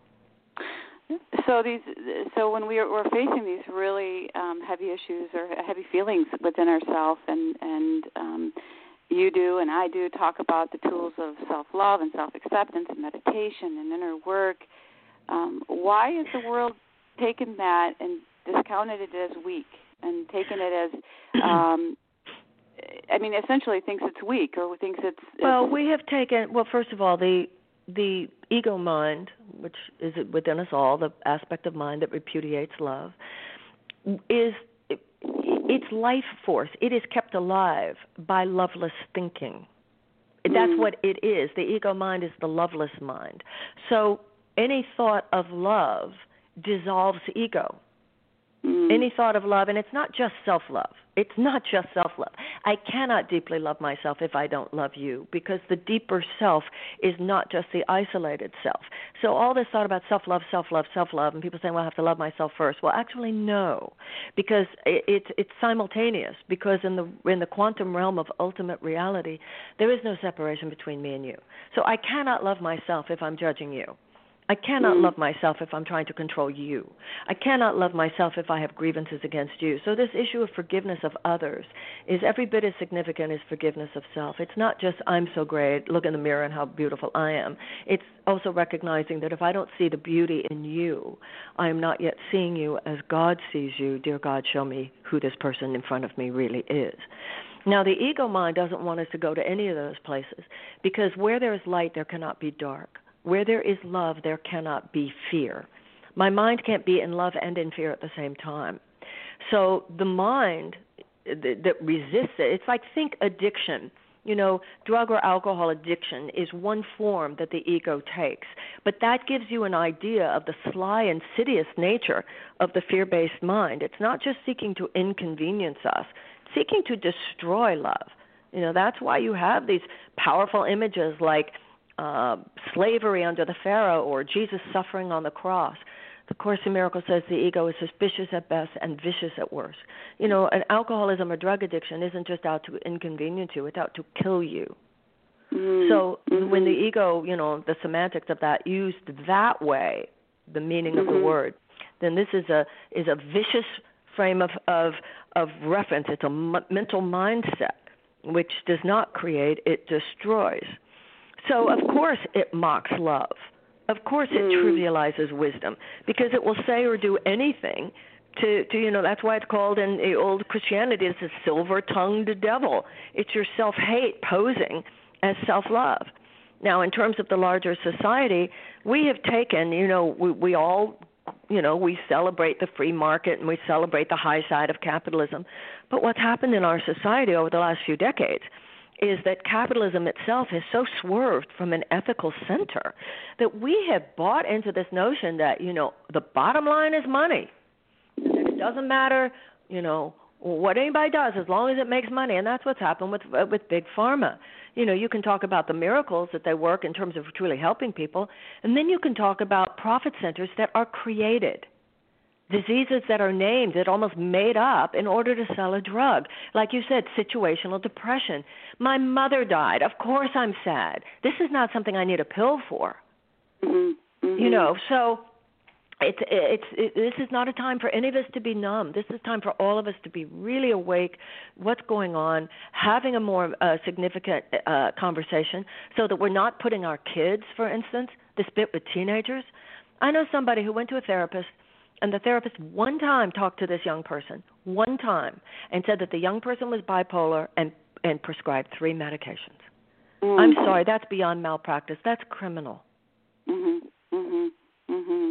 So these, so when we are, we're facing these really um, heavy issues or heavy feelings within ourselves, and, and um, you do and I do talk about the tools of self-love and self-acceptance and meditation and inner work, um, why is the world taken that and discounted it as weak? And taking it as, um, I mean, essentially thinks it's weak or thinks it's, it's... Well, we have taken, well, first of all, the the ego mind, which is within us all, the aspect of mind that repudiates love, is its life force. It is kept alive by loveless thinking. That's mm. what it is. The ego mind is the loveless mind. So any thought of love dissolves ego. Mm. Any thought of love, and it's not just self-love. It's not just self-love. I cannot deeply love myself if I don't love you, because the deeper self is not just the isolated self. So all this thought about self-love, self-love, self-love, and people saying, well, I have to love myself first. Well, actually, no, because it, it's it's simultaneous, because in the in the quantum realm of ultimate reality, there is no separation between me and you. So I cannot love myself if I'm judging you. I cannot mm. love myself if I'm trying to control you. I cannot love myself if I have grievances against you. So this issue of forgiveness of others is every bit as significant as forgiveness of self. It's not just I'm so great, look in the mirror and how beautiful I am. It's also recognizing that if I don't see the beauty in you, I am not yet seeing you as God sees you. Dear God, show me who this person in front of me really is. Now, the ego mind doesn't want us to go to any of those places because where there is light, there cannot be dark. Where there is love, there cannot be fear. My mind can't be in love and in fear at the same time. So the mind that, that resists it, it's like think addiction. You know, drug or alcohol addiction is one form that the ego takes. But that gives you an idea of the sly, insidious nature of the fear-based mind. It's not just seeking to inconvenience us, it's seeking to destroy love. You know, that's why you have these powerful images like Uh, slavery under the Pharaoh or Jesus suffering on the cross. The Course in Miracles says the ego is suspicious at best and vicious at worst. You know, an alcoholism or drug addiction isn't just out to inconvenience you, it's out to kill you. Mm-hmm. So mm-hmm. when the ego, you know, the semantics of that used that way, the meaning mm-hmm. of the word, then this is a is a vicious frame of, of, of reference. It's a m- mental mindset which does not create, it destroys. So, of course, it mocks love. Of course, it mm. trivializes wisdom because it will say or do anything to, to, you know, that's why it's called in the old Christianity, it's a silver-tongued devil. It's your self-hate posing as self-love. Now, in terms of the larger society, we have taken, you know, we, we all, you know, we celebrate the free market and we celebrate the high side of capitalism. But what's happened in our society over the last few decades is that capitalism itself has so swerved from an ethical center that we have bought into this notion that, you know, the bottom line is money. It doesn't matter, you know, what anybody does as long as it makes money, and that's what's happened with uh, with Big Pharma. You know, you can talk about the miracles that they work in terms of truly helping people, and then you can talk about profit centers that are created. Diseases that are named, that almost made up in order to sell a drug. Like you said, situational depression. My mother died. Of course I'm sad. This is not something I need a pill for. Mm-hmm. Mm-hmm. You know, so it's it's it, this is not a time for any of us to be numb. This is time for all of us to be really awake, what's going on, having a more uh, significant uh, conversation so that we're not putting our kids, for instance, this bit with teenagers. I know somebody who went to a therapist, and the therapist one time talked to this young person, one time, and said that the young person was bipolar and, and prescribed three medications. Mm-hmm. I'm sorry, that's beyond malpractice. That's criminal. Mm-hmm. Mm-hmm. Mm-hmm.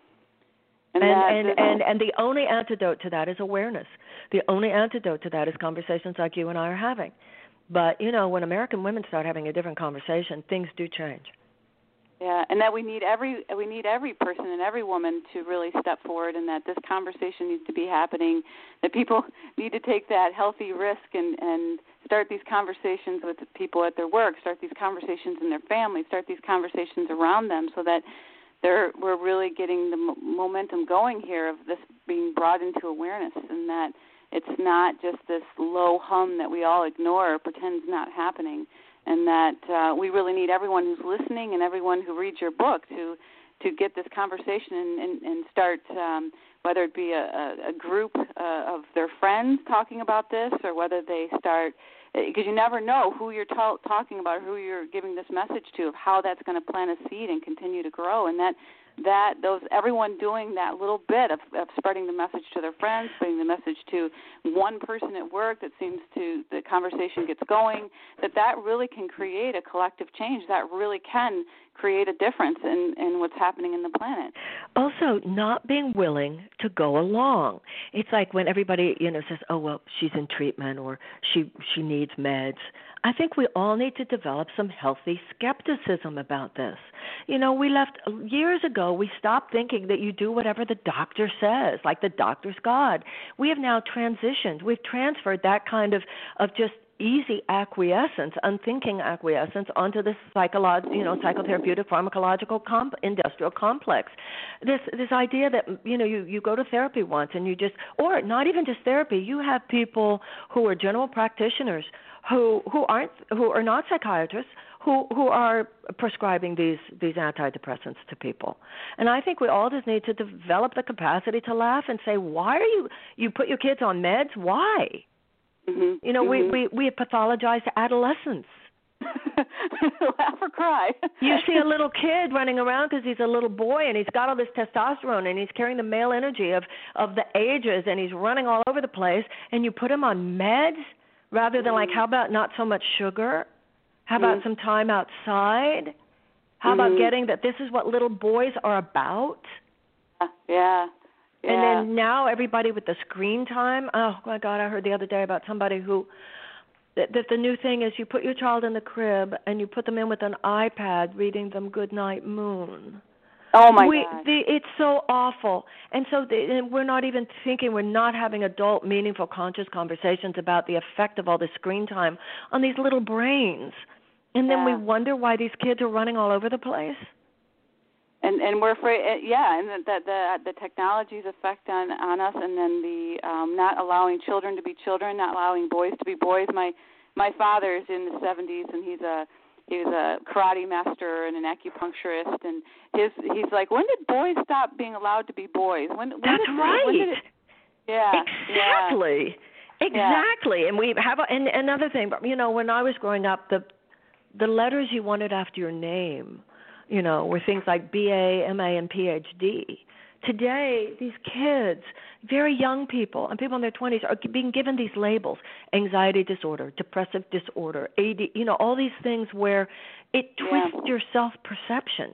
And and, and, and and the only antidote to that is awareness. The only antidote to that is conversations like you and I are having. But, you know, when American women start having a different conversation, things do change. Yeah, and that we need every we need every person and every woman to really step forward, and that this conversation needs to be happening, that people need to take that healthy risk and, and start these conversations with people at their work, start these conversations in their family, start these conversations around them so that they're, we're really getting the momentum going here of this being brought into awareness, and that it's not just this low hum that we all ignore or pretend is not happening. And that uh, we really need everyone who's listening and everyone who reads your book to to get this conversation and, and, and start, um, whether it be a, a group uh, of their friends talking about this, or whether they start, because you never know who you're ta- talking about, who you're giving this message to, of how that's going to plant a seed and continue to grow. And that that those everyone doing that little bit of, of spreading the message to their friends, spreading the message to one person at work that seems to, the conversation gets going, that that really can create a collective change. That really can create a difference in, in what's happening in the planet. Also, not being willing to go along. It's like when everybody, you know, says, oh, well, she's in treatment or she she needs meds. I think we all need to develop some healthy skepticism about this. You know, we left years ago, we stopped thinking that you do whatever the doctor says, like the doctor's God. We have now transitioned. We've transferred that kind of, of just easy acquiescence, unthinking acquiescence onto this psychological, you know, psychotherapeutic pharmacological comp- industrial complex. This this idea that, you know, you, you go to therapy once and you just, or not even just therapy, you have people who are general practitioners who who aren't who are not psychiatrists, who who are prescribing these these antidepressants to people. And I think we all just need to develop the capacity to laugh and say, why are you you put your kids on meds? Why? Mm-hmm. You know, mm-hmm. we, we we pathologize adolescence. Laugh or cry. You see a little kid running around because he's a little boy and he's got all this testosterone and he's carrying the male energy of, of the ages and he's running all over the place, and you put him on meds rather than, like, how about not so much sugar? How about mm-hmm. some time outside? How mm-hmm. about getting that this is what little boys are about? Yeah. Yeah. And then now everybody with the screen time. Oh, my God, I heard the other day about somebody who that, that the new thing is you put your child in the crib and you put them in with an iPad reading them Goodnight Moon. Oh, my we, God. The, it's so awful. And so the, and we're not even thinking, we're not having adult, meaningful, conscious conversations about the effect of all this screen time on these little brains. And then yeah. we wonder why these kids are running all over the place. And and we're afraid, yeah, and the the, the technology's effect on, on us, and then the um, not allowing children to be children, not allowing boys to be boys. My my father's in the seventies, and he's a he was a karate master and an acupuncturist, and his he's like, when did boys stop being allowed to be boys? When, when That's did, right. When did it, yeah, exactly, yeah. exactly. And we have a, and another thing, you know, when I was growing up, the the letters you wanted after your name, you know, were things like B A, M A, and P H D. Today, these kids, very young people, and people in their twenties are being given these labels: anxiety disorder, depressive disorder, A D, you know, all these things where it twists yeah. your self-perception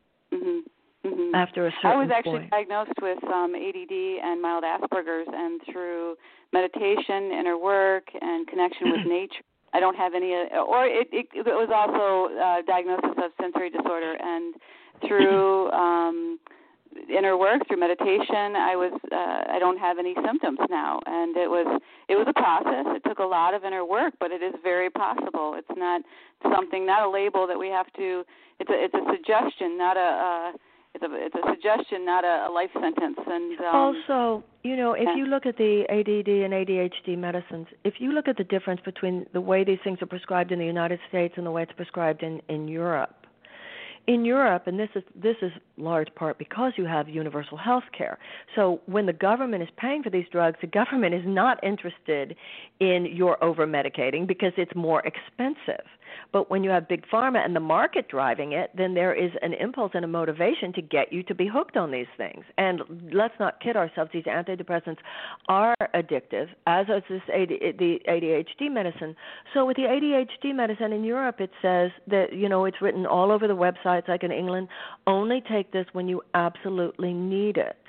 mm-hmm. Mm-hmm. after a certain point. I was actually point. diagnosed with um, A D D and mild Asperger's, and through meditation, inner work, and connection with nature, I don't have any, or it, it, it was also a diagnosis of sensory disorder, and through um, inner work, through meditation, I was, uh, I don't have any symptoms now, and it was, it was a process. It took a lot of inner work, but it is very possible. It's not something, not a label that we have to. It's a, it's a suggestion, not a. Uh, It's a, it's a suggestion, not a, a life sentence. And um, also, you know, if you look at the A D D and A D H D medicines, if you look at the difference between the way these things are prescribed in the United States and the way it's prescribed in, in Europe, in Europe, and this is this is large part because you have universal health care. So when the government is paying for these drugs, the government is not interested in your over-medicating because it's more expensive. But when you have big pharma and the market driving it, then there is an impulse and a motivation to get you to be hooked on these things. And let's not kid ourselves, these antidepressants are addictive, as is this A D, the A D H D medicine. So with the A D H D medicine in Europe, it says that, you know, it's written all over the websites, like in England, only take this when you absolutely need it.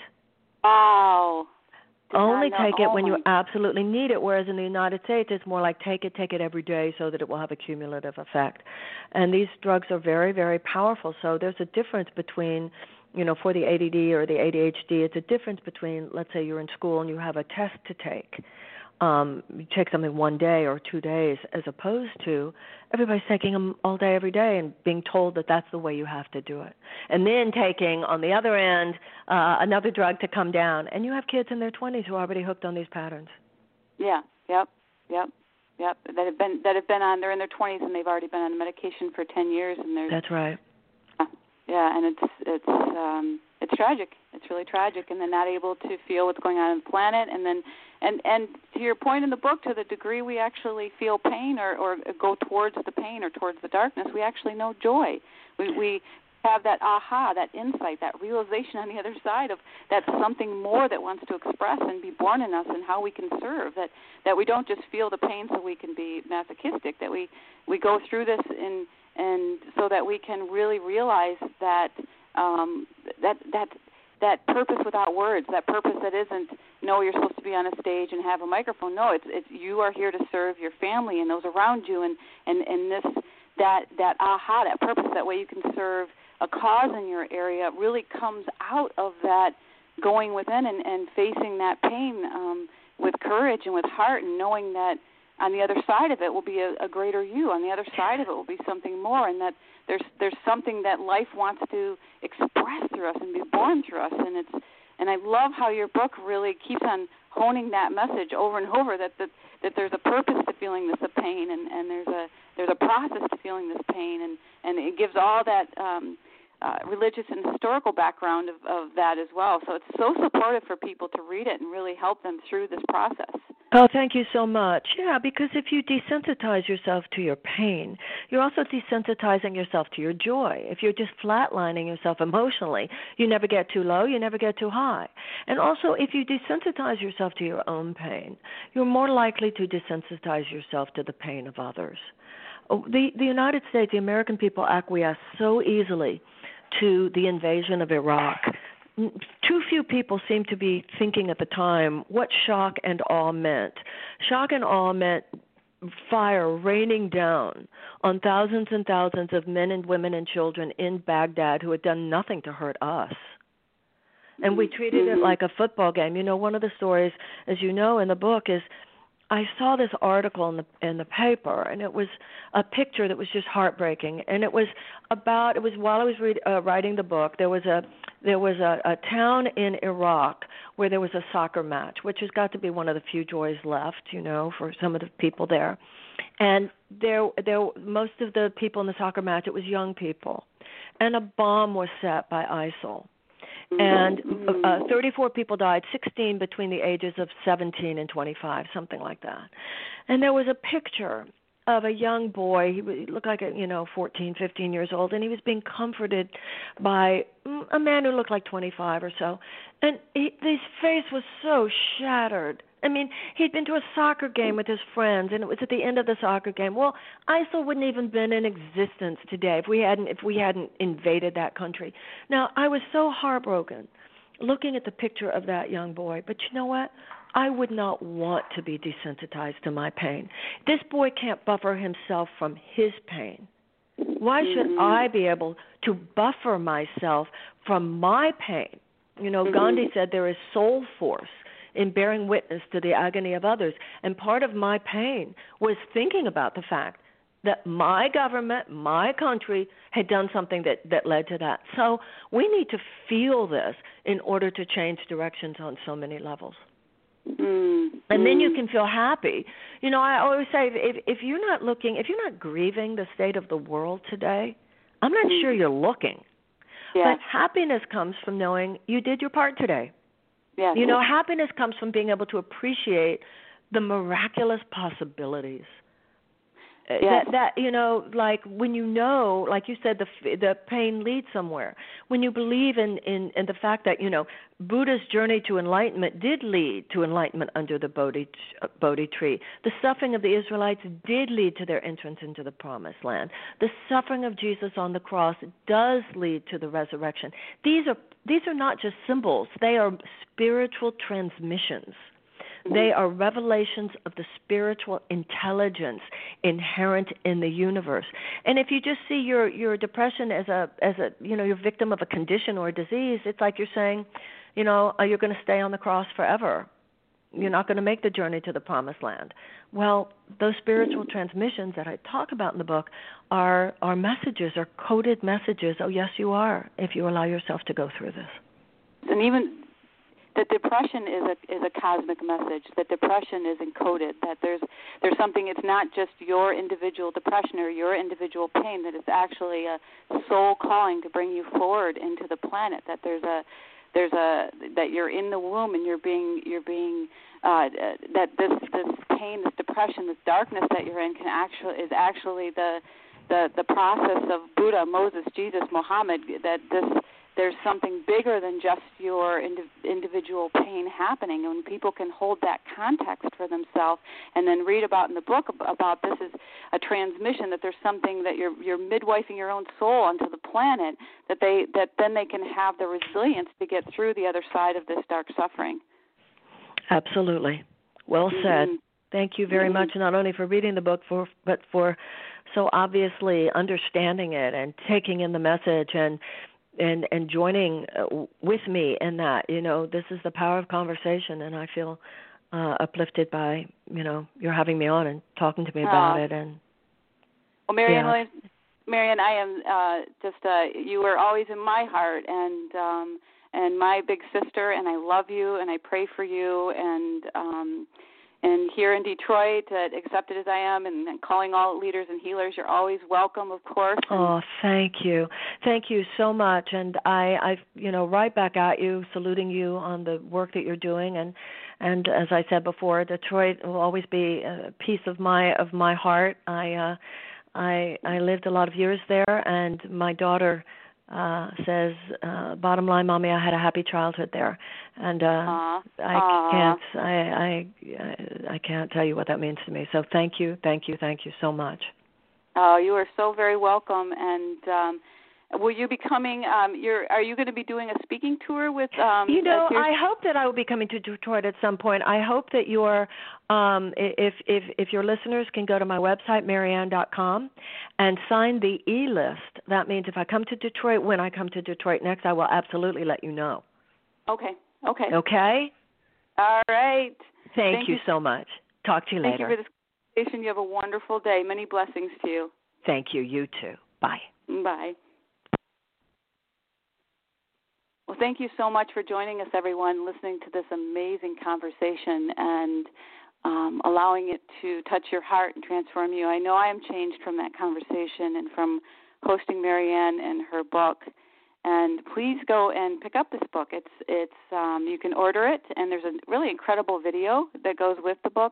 Wow. Did Only take it oh when you my. absolutely need it, whereas in the United States it's more like take it, take it every day so that it will have a cumulative effect. And these drugs are very, very powerful. So there's a difference between, you know, for the A D D or the A D H D, it's a difference between, let's say you're in school and you have a test to take. Um, you take something one day or two days as opposed to everybody's taking them all day, every day and being told that that's the way you have to do it. And then taking, on the other end, uh, another drug to come down. And you have kids in their twenties who are already hooked on these patterns. Yeah, yep, yep, yep. That have been, that have been on, they're in their twenties and they've already been on medication for ten years. And they're, That's right. Yeah, yeah, and it's, it's, um, it's tragic. It's really tragic. And they're not able to feel what's going on in the planet. And then, And and to your point in the book, to the degree we actually feel pain or, or go towards the pain or towards the darkness, we actually know joy. We we have that aha, that insight, that realization on the other side of that's something more that wants to express and be born in us and how we can serve, that, that we don't just feel the pain so we can be masochistic, that we, we go through this in, and so that we can really realize that um, that that that purpose without words, that purpose that isn't, no, you're supposed to be on a stage and have a microphone. No, it's it's you are here to serve your family and those around you, and, and, and this that that aha, that purpose, that way you can serve a cause in your area really comes out of that going within and, and facing that pain um, with courage and with heart, and knowing that on the other side of it will be a, a greater you. On the other side of it will be something more, and that there's there's something that life wants to express through us and be born through us. And it's And I love how your book really keeps on honing that message over and over, that that, that there's a purpose to feeling this pain, and, and there's a there's a process to feeling this pain, and, and it gives all that um, uh, religious and historical background of, of that as well. So it's so supportive for people to read it and really help them through this process. Oh, thank you so much. Yeah, because if you desensitize yourself to your pain, you're also desensitizing yourself to your joy. If you're just flatlining yourself emotionally, you never get too low, you never get too high. And also, if you desensitize yourself to your own pain, you're more likely to desensitize yourself to the pain of others. The, the United States, the American people acquiesce so easily to the invasion of Iraq. Too few people seem to be thinking at the time what shock and awe meant. Shock and awe meant fire raining down on thousands and thousands of men and women and children in Baghdad who had done nothing to hurt us. And we treated it like a football game. You know, one of the stories, as you know, in the book is I saw this article in the in the paper, and it was a picture that was just heartbreaking. And it was about it was while I was read, uh, writing the book, there was a there was a, a town in Iraq where there was a soccer match, which has got to be one of the few joys left, you know, for some of the people there. And there there most of the people in the soccer match, it was young people, and a bomb was set by ISIL. And uh, thirty-four people died, sixteen between the ages of seventeen and twenty-five, something like that. And there was a picture of a young boy. He looked like, a, you know, fourteen, fifteen years old, and he was being comforted by a man who looked like twenty-five or so. And he, his face was so shattered. I mean, he'd been to a soccer game with his friends, and it was at the end of the soccer game. Well, ISIL wouldn't even been in existence today if we hadn't if we hadn't invaded that country. Now, I was so heartbroken looking at the picture of that young boy. But you know what? I would not want to be desensitized to my pain. This boy can't buffer himself from his pain. Why should mm-hmm. I be able to buffer myself from my pain? You know, mm-hmm. Gandhi said there is soul force in bearing witness to the agony of others. And part of my pain was thinking about the fact that my government, my country, had done something that, that led to that. So we need to feel this in order to change directions on so many levels. Mm. And then you can feel happy. You know, I always say if, if you're not looking, if you're not grieving the state of the world today, I'm not mm. sure you're looking. Yeah. But happiness comes from knowing you did your part today. Yes. You know, happiness comes from being able to appreciate the miraculous possibilities. Yes. That, that, you know, like when you know, like you said, the the pain leads somewhere. When you believe in, in, in the fact that, you know, Buddha's journey to enlightenment did lead to enlightenment under the Bodhi, Bodhi tree. The suffering of the Israelites did lead to their entrance into the promised land. The suffering of Jesus on the cross does lead to the resurrection. These are these are not just symbols. They are spiritual transmissions. They are revelations of the spiritual intelligence inherent in the universe. And if you just see your, your depression as a as a you know you're a victim of a condition or a disease, it's like you're saying, you know, oh, you're going to stay on the cross forever. You're not going to make the journey to the promised land. Well, those spiritual transmissions that I talk about in the book are are messages, are coded messages. Oh, yes, you are, if you allow yourself to go through this. And even the depression is a is a cosmic message. That depression is encoded. That there's there's something. It's not just your individual depression or your individual pain. That it's actually a soul calling to bring you forward into the planet. That there's a there's a that you're in the womb and you're being you're being uh, that this this pain, this depression, this darkness that you're in can actually is actually the the the process of Buddha, Moses, Jesus, Muhammad. That this there's something bigger than just your indi- individual pain happening. And when people can hold that context for themselves and then read about in the book about this is a transmission, that there's something that you're you're midwifing your own soul onto the planet, that they that then they can have the resilience to get through the other side of this dark suffering. Absolutely. Well said. Mm-hmm. Thank you very mm-hmm. much, not only for reading the book, for but for so obviously understanding it and taking in the message and And, and joining uh, with me in that. You know, this is the power of conversation, and I feel uh, uplifted by, you know, you're having me on and talking to me about uh, it. And well, Marianne, yeah. Williams, Marianne, I am uh, just, uh, you were always in my heart, and um, and my big sister, and I love you, and I pray for you, and um, and here in Detroit, uh, accepted as I am, and, and calling all leaders and healers, you're always welcome, of course. Oh, thank you, thank you so much, and I, I, you know, right back at you, saluting you on the work that you're doing, and and as I said before, Detroit will always be a piece of my of my heart. I, uh, I, I lived a lot of years there, and my daughter uh says, uh bottom line, Mommy, I had a happy childhood there, and uh Aww. I Aww. can't I, I I can't tell you what that means to me. So thank you, thank you, thank you so much. Oh, you are so very welcome. And um will you be coming? Um, you're are you going to be doing a speaking tour with? Um, you know, I hope that I will be coming to Detroit at some point. I hope that your, um, if if if your listeners can go to my website, marianne dot com, and sign the e-list. That means if I come to Detroit, when I come to Detroit next, I will absolutely let you know. Okay. Okay. Okay. All right. Thank, Thank you, you so much. Talk to you Thank later. Thank you for this conversation. You have a wonderful day. Many blessings to you. Thank you. You too. Bye. Bye. Well, thank you so much for joining us, everyone, listening to this amazing conversation and um, allowing it to touch your heart and transform you. I know I am changed from that conversation and from hosting Marianne and her book. And please go and pick up this book. It's it's um, you can order it, and there's a really incredible video that goes with the book,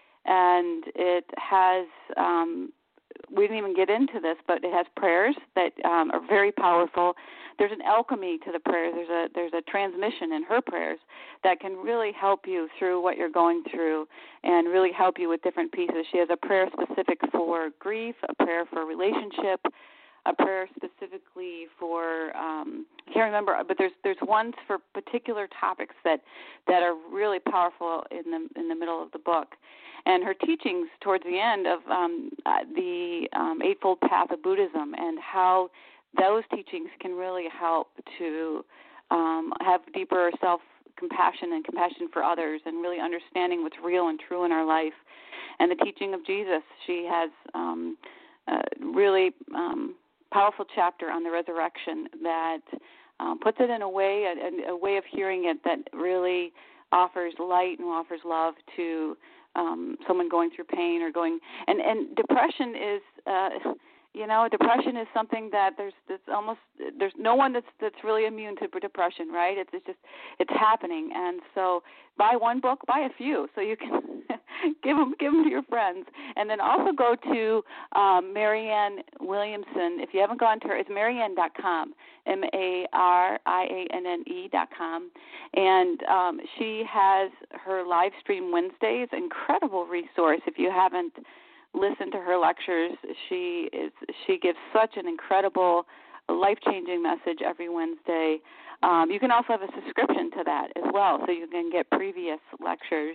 and it has. Um, we didn't even get into this, but it has prayers that um, are very powerful. There's an alchemy to the prayers. There's a there's a transmission in her prayers that can really help you through what you're going through and really help you with different pieces. She has a prayer specific for grief, a prayer for a relationship, a prayer specifically for um, I can't remember, but there's there's ones for particular topics that that are really powerful in the in the middle of the book. And her teachings towards the end of um, uh, the um, Eightfold Path of Buddhism and how those teachings can really help to um, have deeper self-compassion and compassion for others and really understanding what's real and true in our life. And the teaching of Jesus, she has um, uh, really um, powerful chapter on the resurrection that um, puts it in a way, a, a way of hearing it that really offers light and offers love to Um, someone going through pain or going, and, and depression is, uh, you know, depression is something that there's, there's almost, there's no one that's that's really immune to depression, right? It's, it's just, it's happening, and so buy one book, buy a few, so you can give them, give them to your friends, and then also go to um, Marianne Williamson. If you haven't gone to her, it's marianne dot com, M A R I A N N E dot com, and um, she has her live stream Wednesdays, incredible resource. If you haven't listened to her lectures, she is she gives such an incredible, life-changing message every Wednesday. Um, you can also have a subscription to that as well, so you can get previous lectures.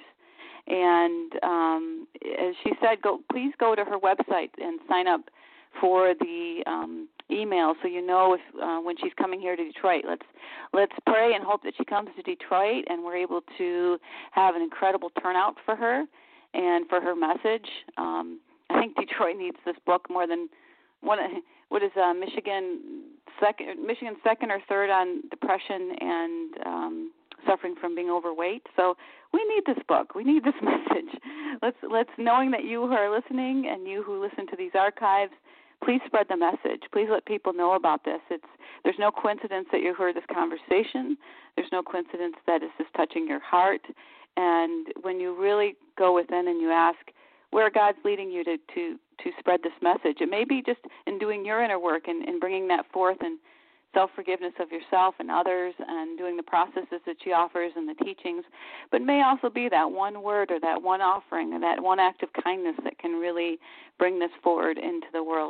And um, as she said, go please go to her website and sign up for the um, email, so you know if uh, when she's coming here to Detroit. Let's let's pray and hope that she comes to Detroit, and we're able to have an incredible turnout for her and for her message. Um, I think Detroit needs this book more than one. What is uh, Michigan second? Michigan second or third on depression and um, suffering from being overweight. So we need this book. We need this message. Let's let's knowing that you who are listening and you who listen to these archives, please spread the message. Please let people know about this. It's there's no coincidence that you heard this conversation. There's no coincidence that this is touching your heart. And when you really go within and you ask where God's leading you to, to, to spread this message, it may be just in doing your inner work and, and bringing that forth and self-forgiveness of yourself and others and doing the processes that she offers and the teachings, but it may also be that one word or that one offering or that one act of kindness that can really bring this forward into the world.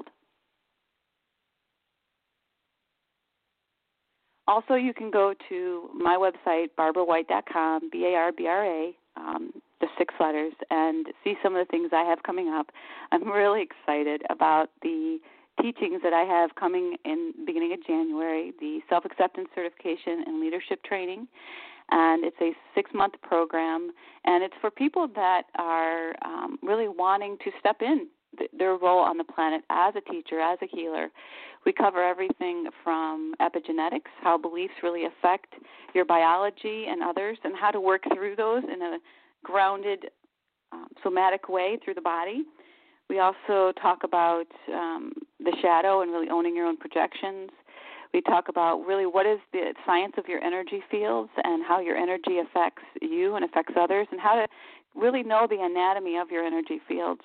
Also, you can go to my website, barbara white dot com, B A R B R A, um, the six letters, and see some of the things I have coming up. I'm really excited about the teachings that I have coming in the beginning of January, the self-acceptance certification and leadership training. And it's a six-month program, and it's for people that are um, really wanting to step in their role on the planet as a teacher, as a healer. We cover everything from epigenetics, how beliefs really affect your biology and others, and how to work through those in a grounded, um, somatic way through the body. We also talk about um, the shadow and really owning your own projections. We talk about really what is the science of your energy fields and how your energy affects you and affects others, and how to really know the anatomy of your energy fields.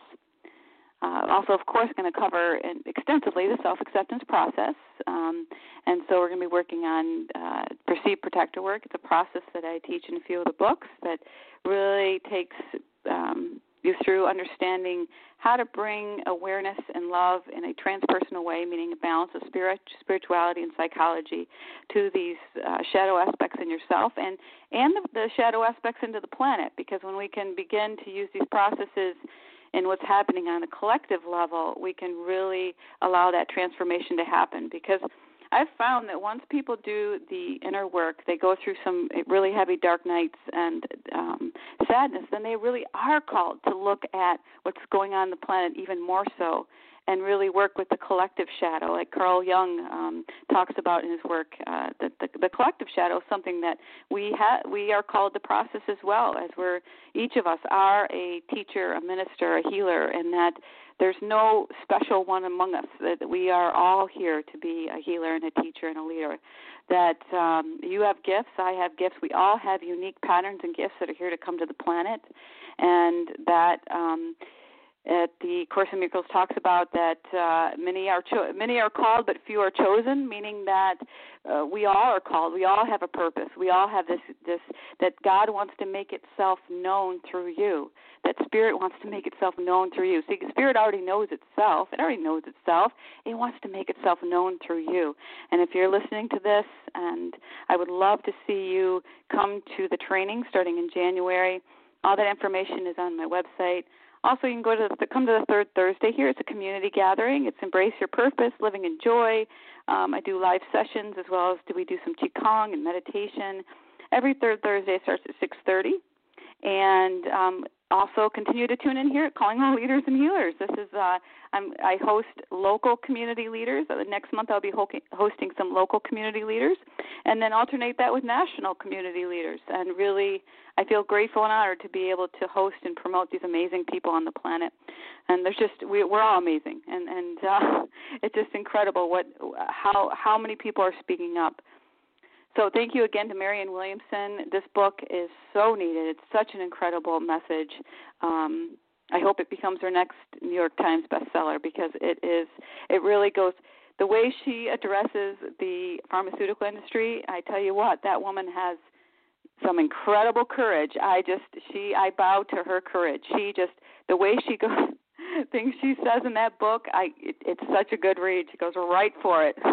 Uh, also, of course, going to cover extensively the self-acceptance process. Um, and so we're going to be working on uh, perceived protector work. It's a process that I teach in a few of the books that really takes um, you through understanding how to bring awareness and love in a transpersonal way, meaning a balance of spirit, spirituality and psychology, to these uh, shadow aspects in yourself and, and the, the shadow aspects into the planet. Because when we can begin to use these processes in what's happening on a collective level, we can really allow that transformation to happen. Because I've found that once people do the inner work, they go through some really heavy dark nights and um, sadness, then they really are called to look at what's going on in the planet even more so, and really work with the collective shadow, like Carl Jung um, talks about in his work. Uh, the, the, the collective shadow is something that we ha- we are called to process as well, as we're each of us are a teacher, a minister, a healer, and that there's no special one among us, that we are all here to be a healer and a teacher and a leader, that um, you have gifts, I have gifts, we all have unique patterns and gifts that are here to come to the planet, and that um, at the Course in Miracles talks about that uh, many are cho- many are called, but few are chosen, meaning that uh, we all are called. We all have a purpose. We all have this, this that God wants to make itself known through you, that Spirit wants to make itself known through you. See, Spirit already knows itself. It already knows itself. It wants to make itself known through you. And if you're listening to this, and I would love to see you come to the training starting in January. All that information is on my website. Also, you can go to the, come to the third Thursday here. It's a community gathering. It's Embrace Your Purpose, Living in Joy. Um, I do live sessions as well as do we do some Qigong and meditation. Every third Thursday it starts at six thirty. And um, also continue to tune in here at Calling All Leaders and Healers. This is uh, I'm, I host local community leaders. Uh, next month I'll be ho- hosting some local community leaders, and then alternate that with national community leaders. And really, I feel grateful and honored to be able to host and promote these amazing people on the planet. And there's just we, we're all amazing, and and uh, it's just incredible what how how many people are speaking up. So thank you again to Marianne Williamson. This book is so needed. It's such an incredible message. Um, I hope it becomes her next New York Times bestseller, because it is. It really goes the way she addresses the pharmaceutical industry. I tell you what, that woman has some incredible courage. I just she I bow to her courage. She just the way she goes, things she says in that book. I it, it's such a good read. She goes right for it.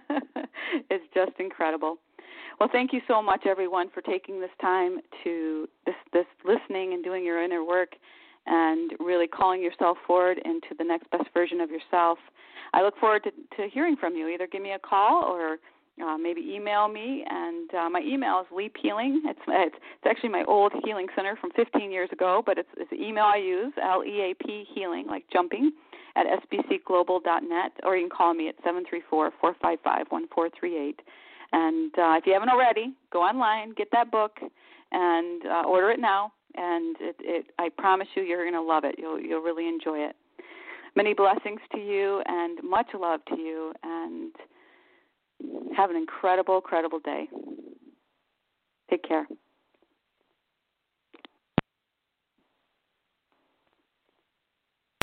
It's just incredible. Well, thank you so much, everyone, for taking this time to this, this listening and doing your inner work and really calling yourself forward into the next best version of yourself. I look forward to, to hearing from you. Either give me a call or uh, maybe email me. And uh, my email is Leap Healing. It's, it's it's actually my old healing center from fifteen years ago, but it's, it's the email I use, L E A P Healing, like jumping, at s b c global dot net, or you can call me at seven three four, four five five, one four three eight. And uh, if you haven't already, go online, get that book, and uh, order it now. And it, it, I promise you, you're going to love it. You'll, you'll really enjoy it. Many blessings to you, and much love to you. And have an incredible, incredible day. Take care.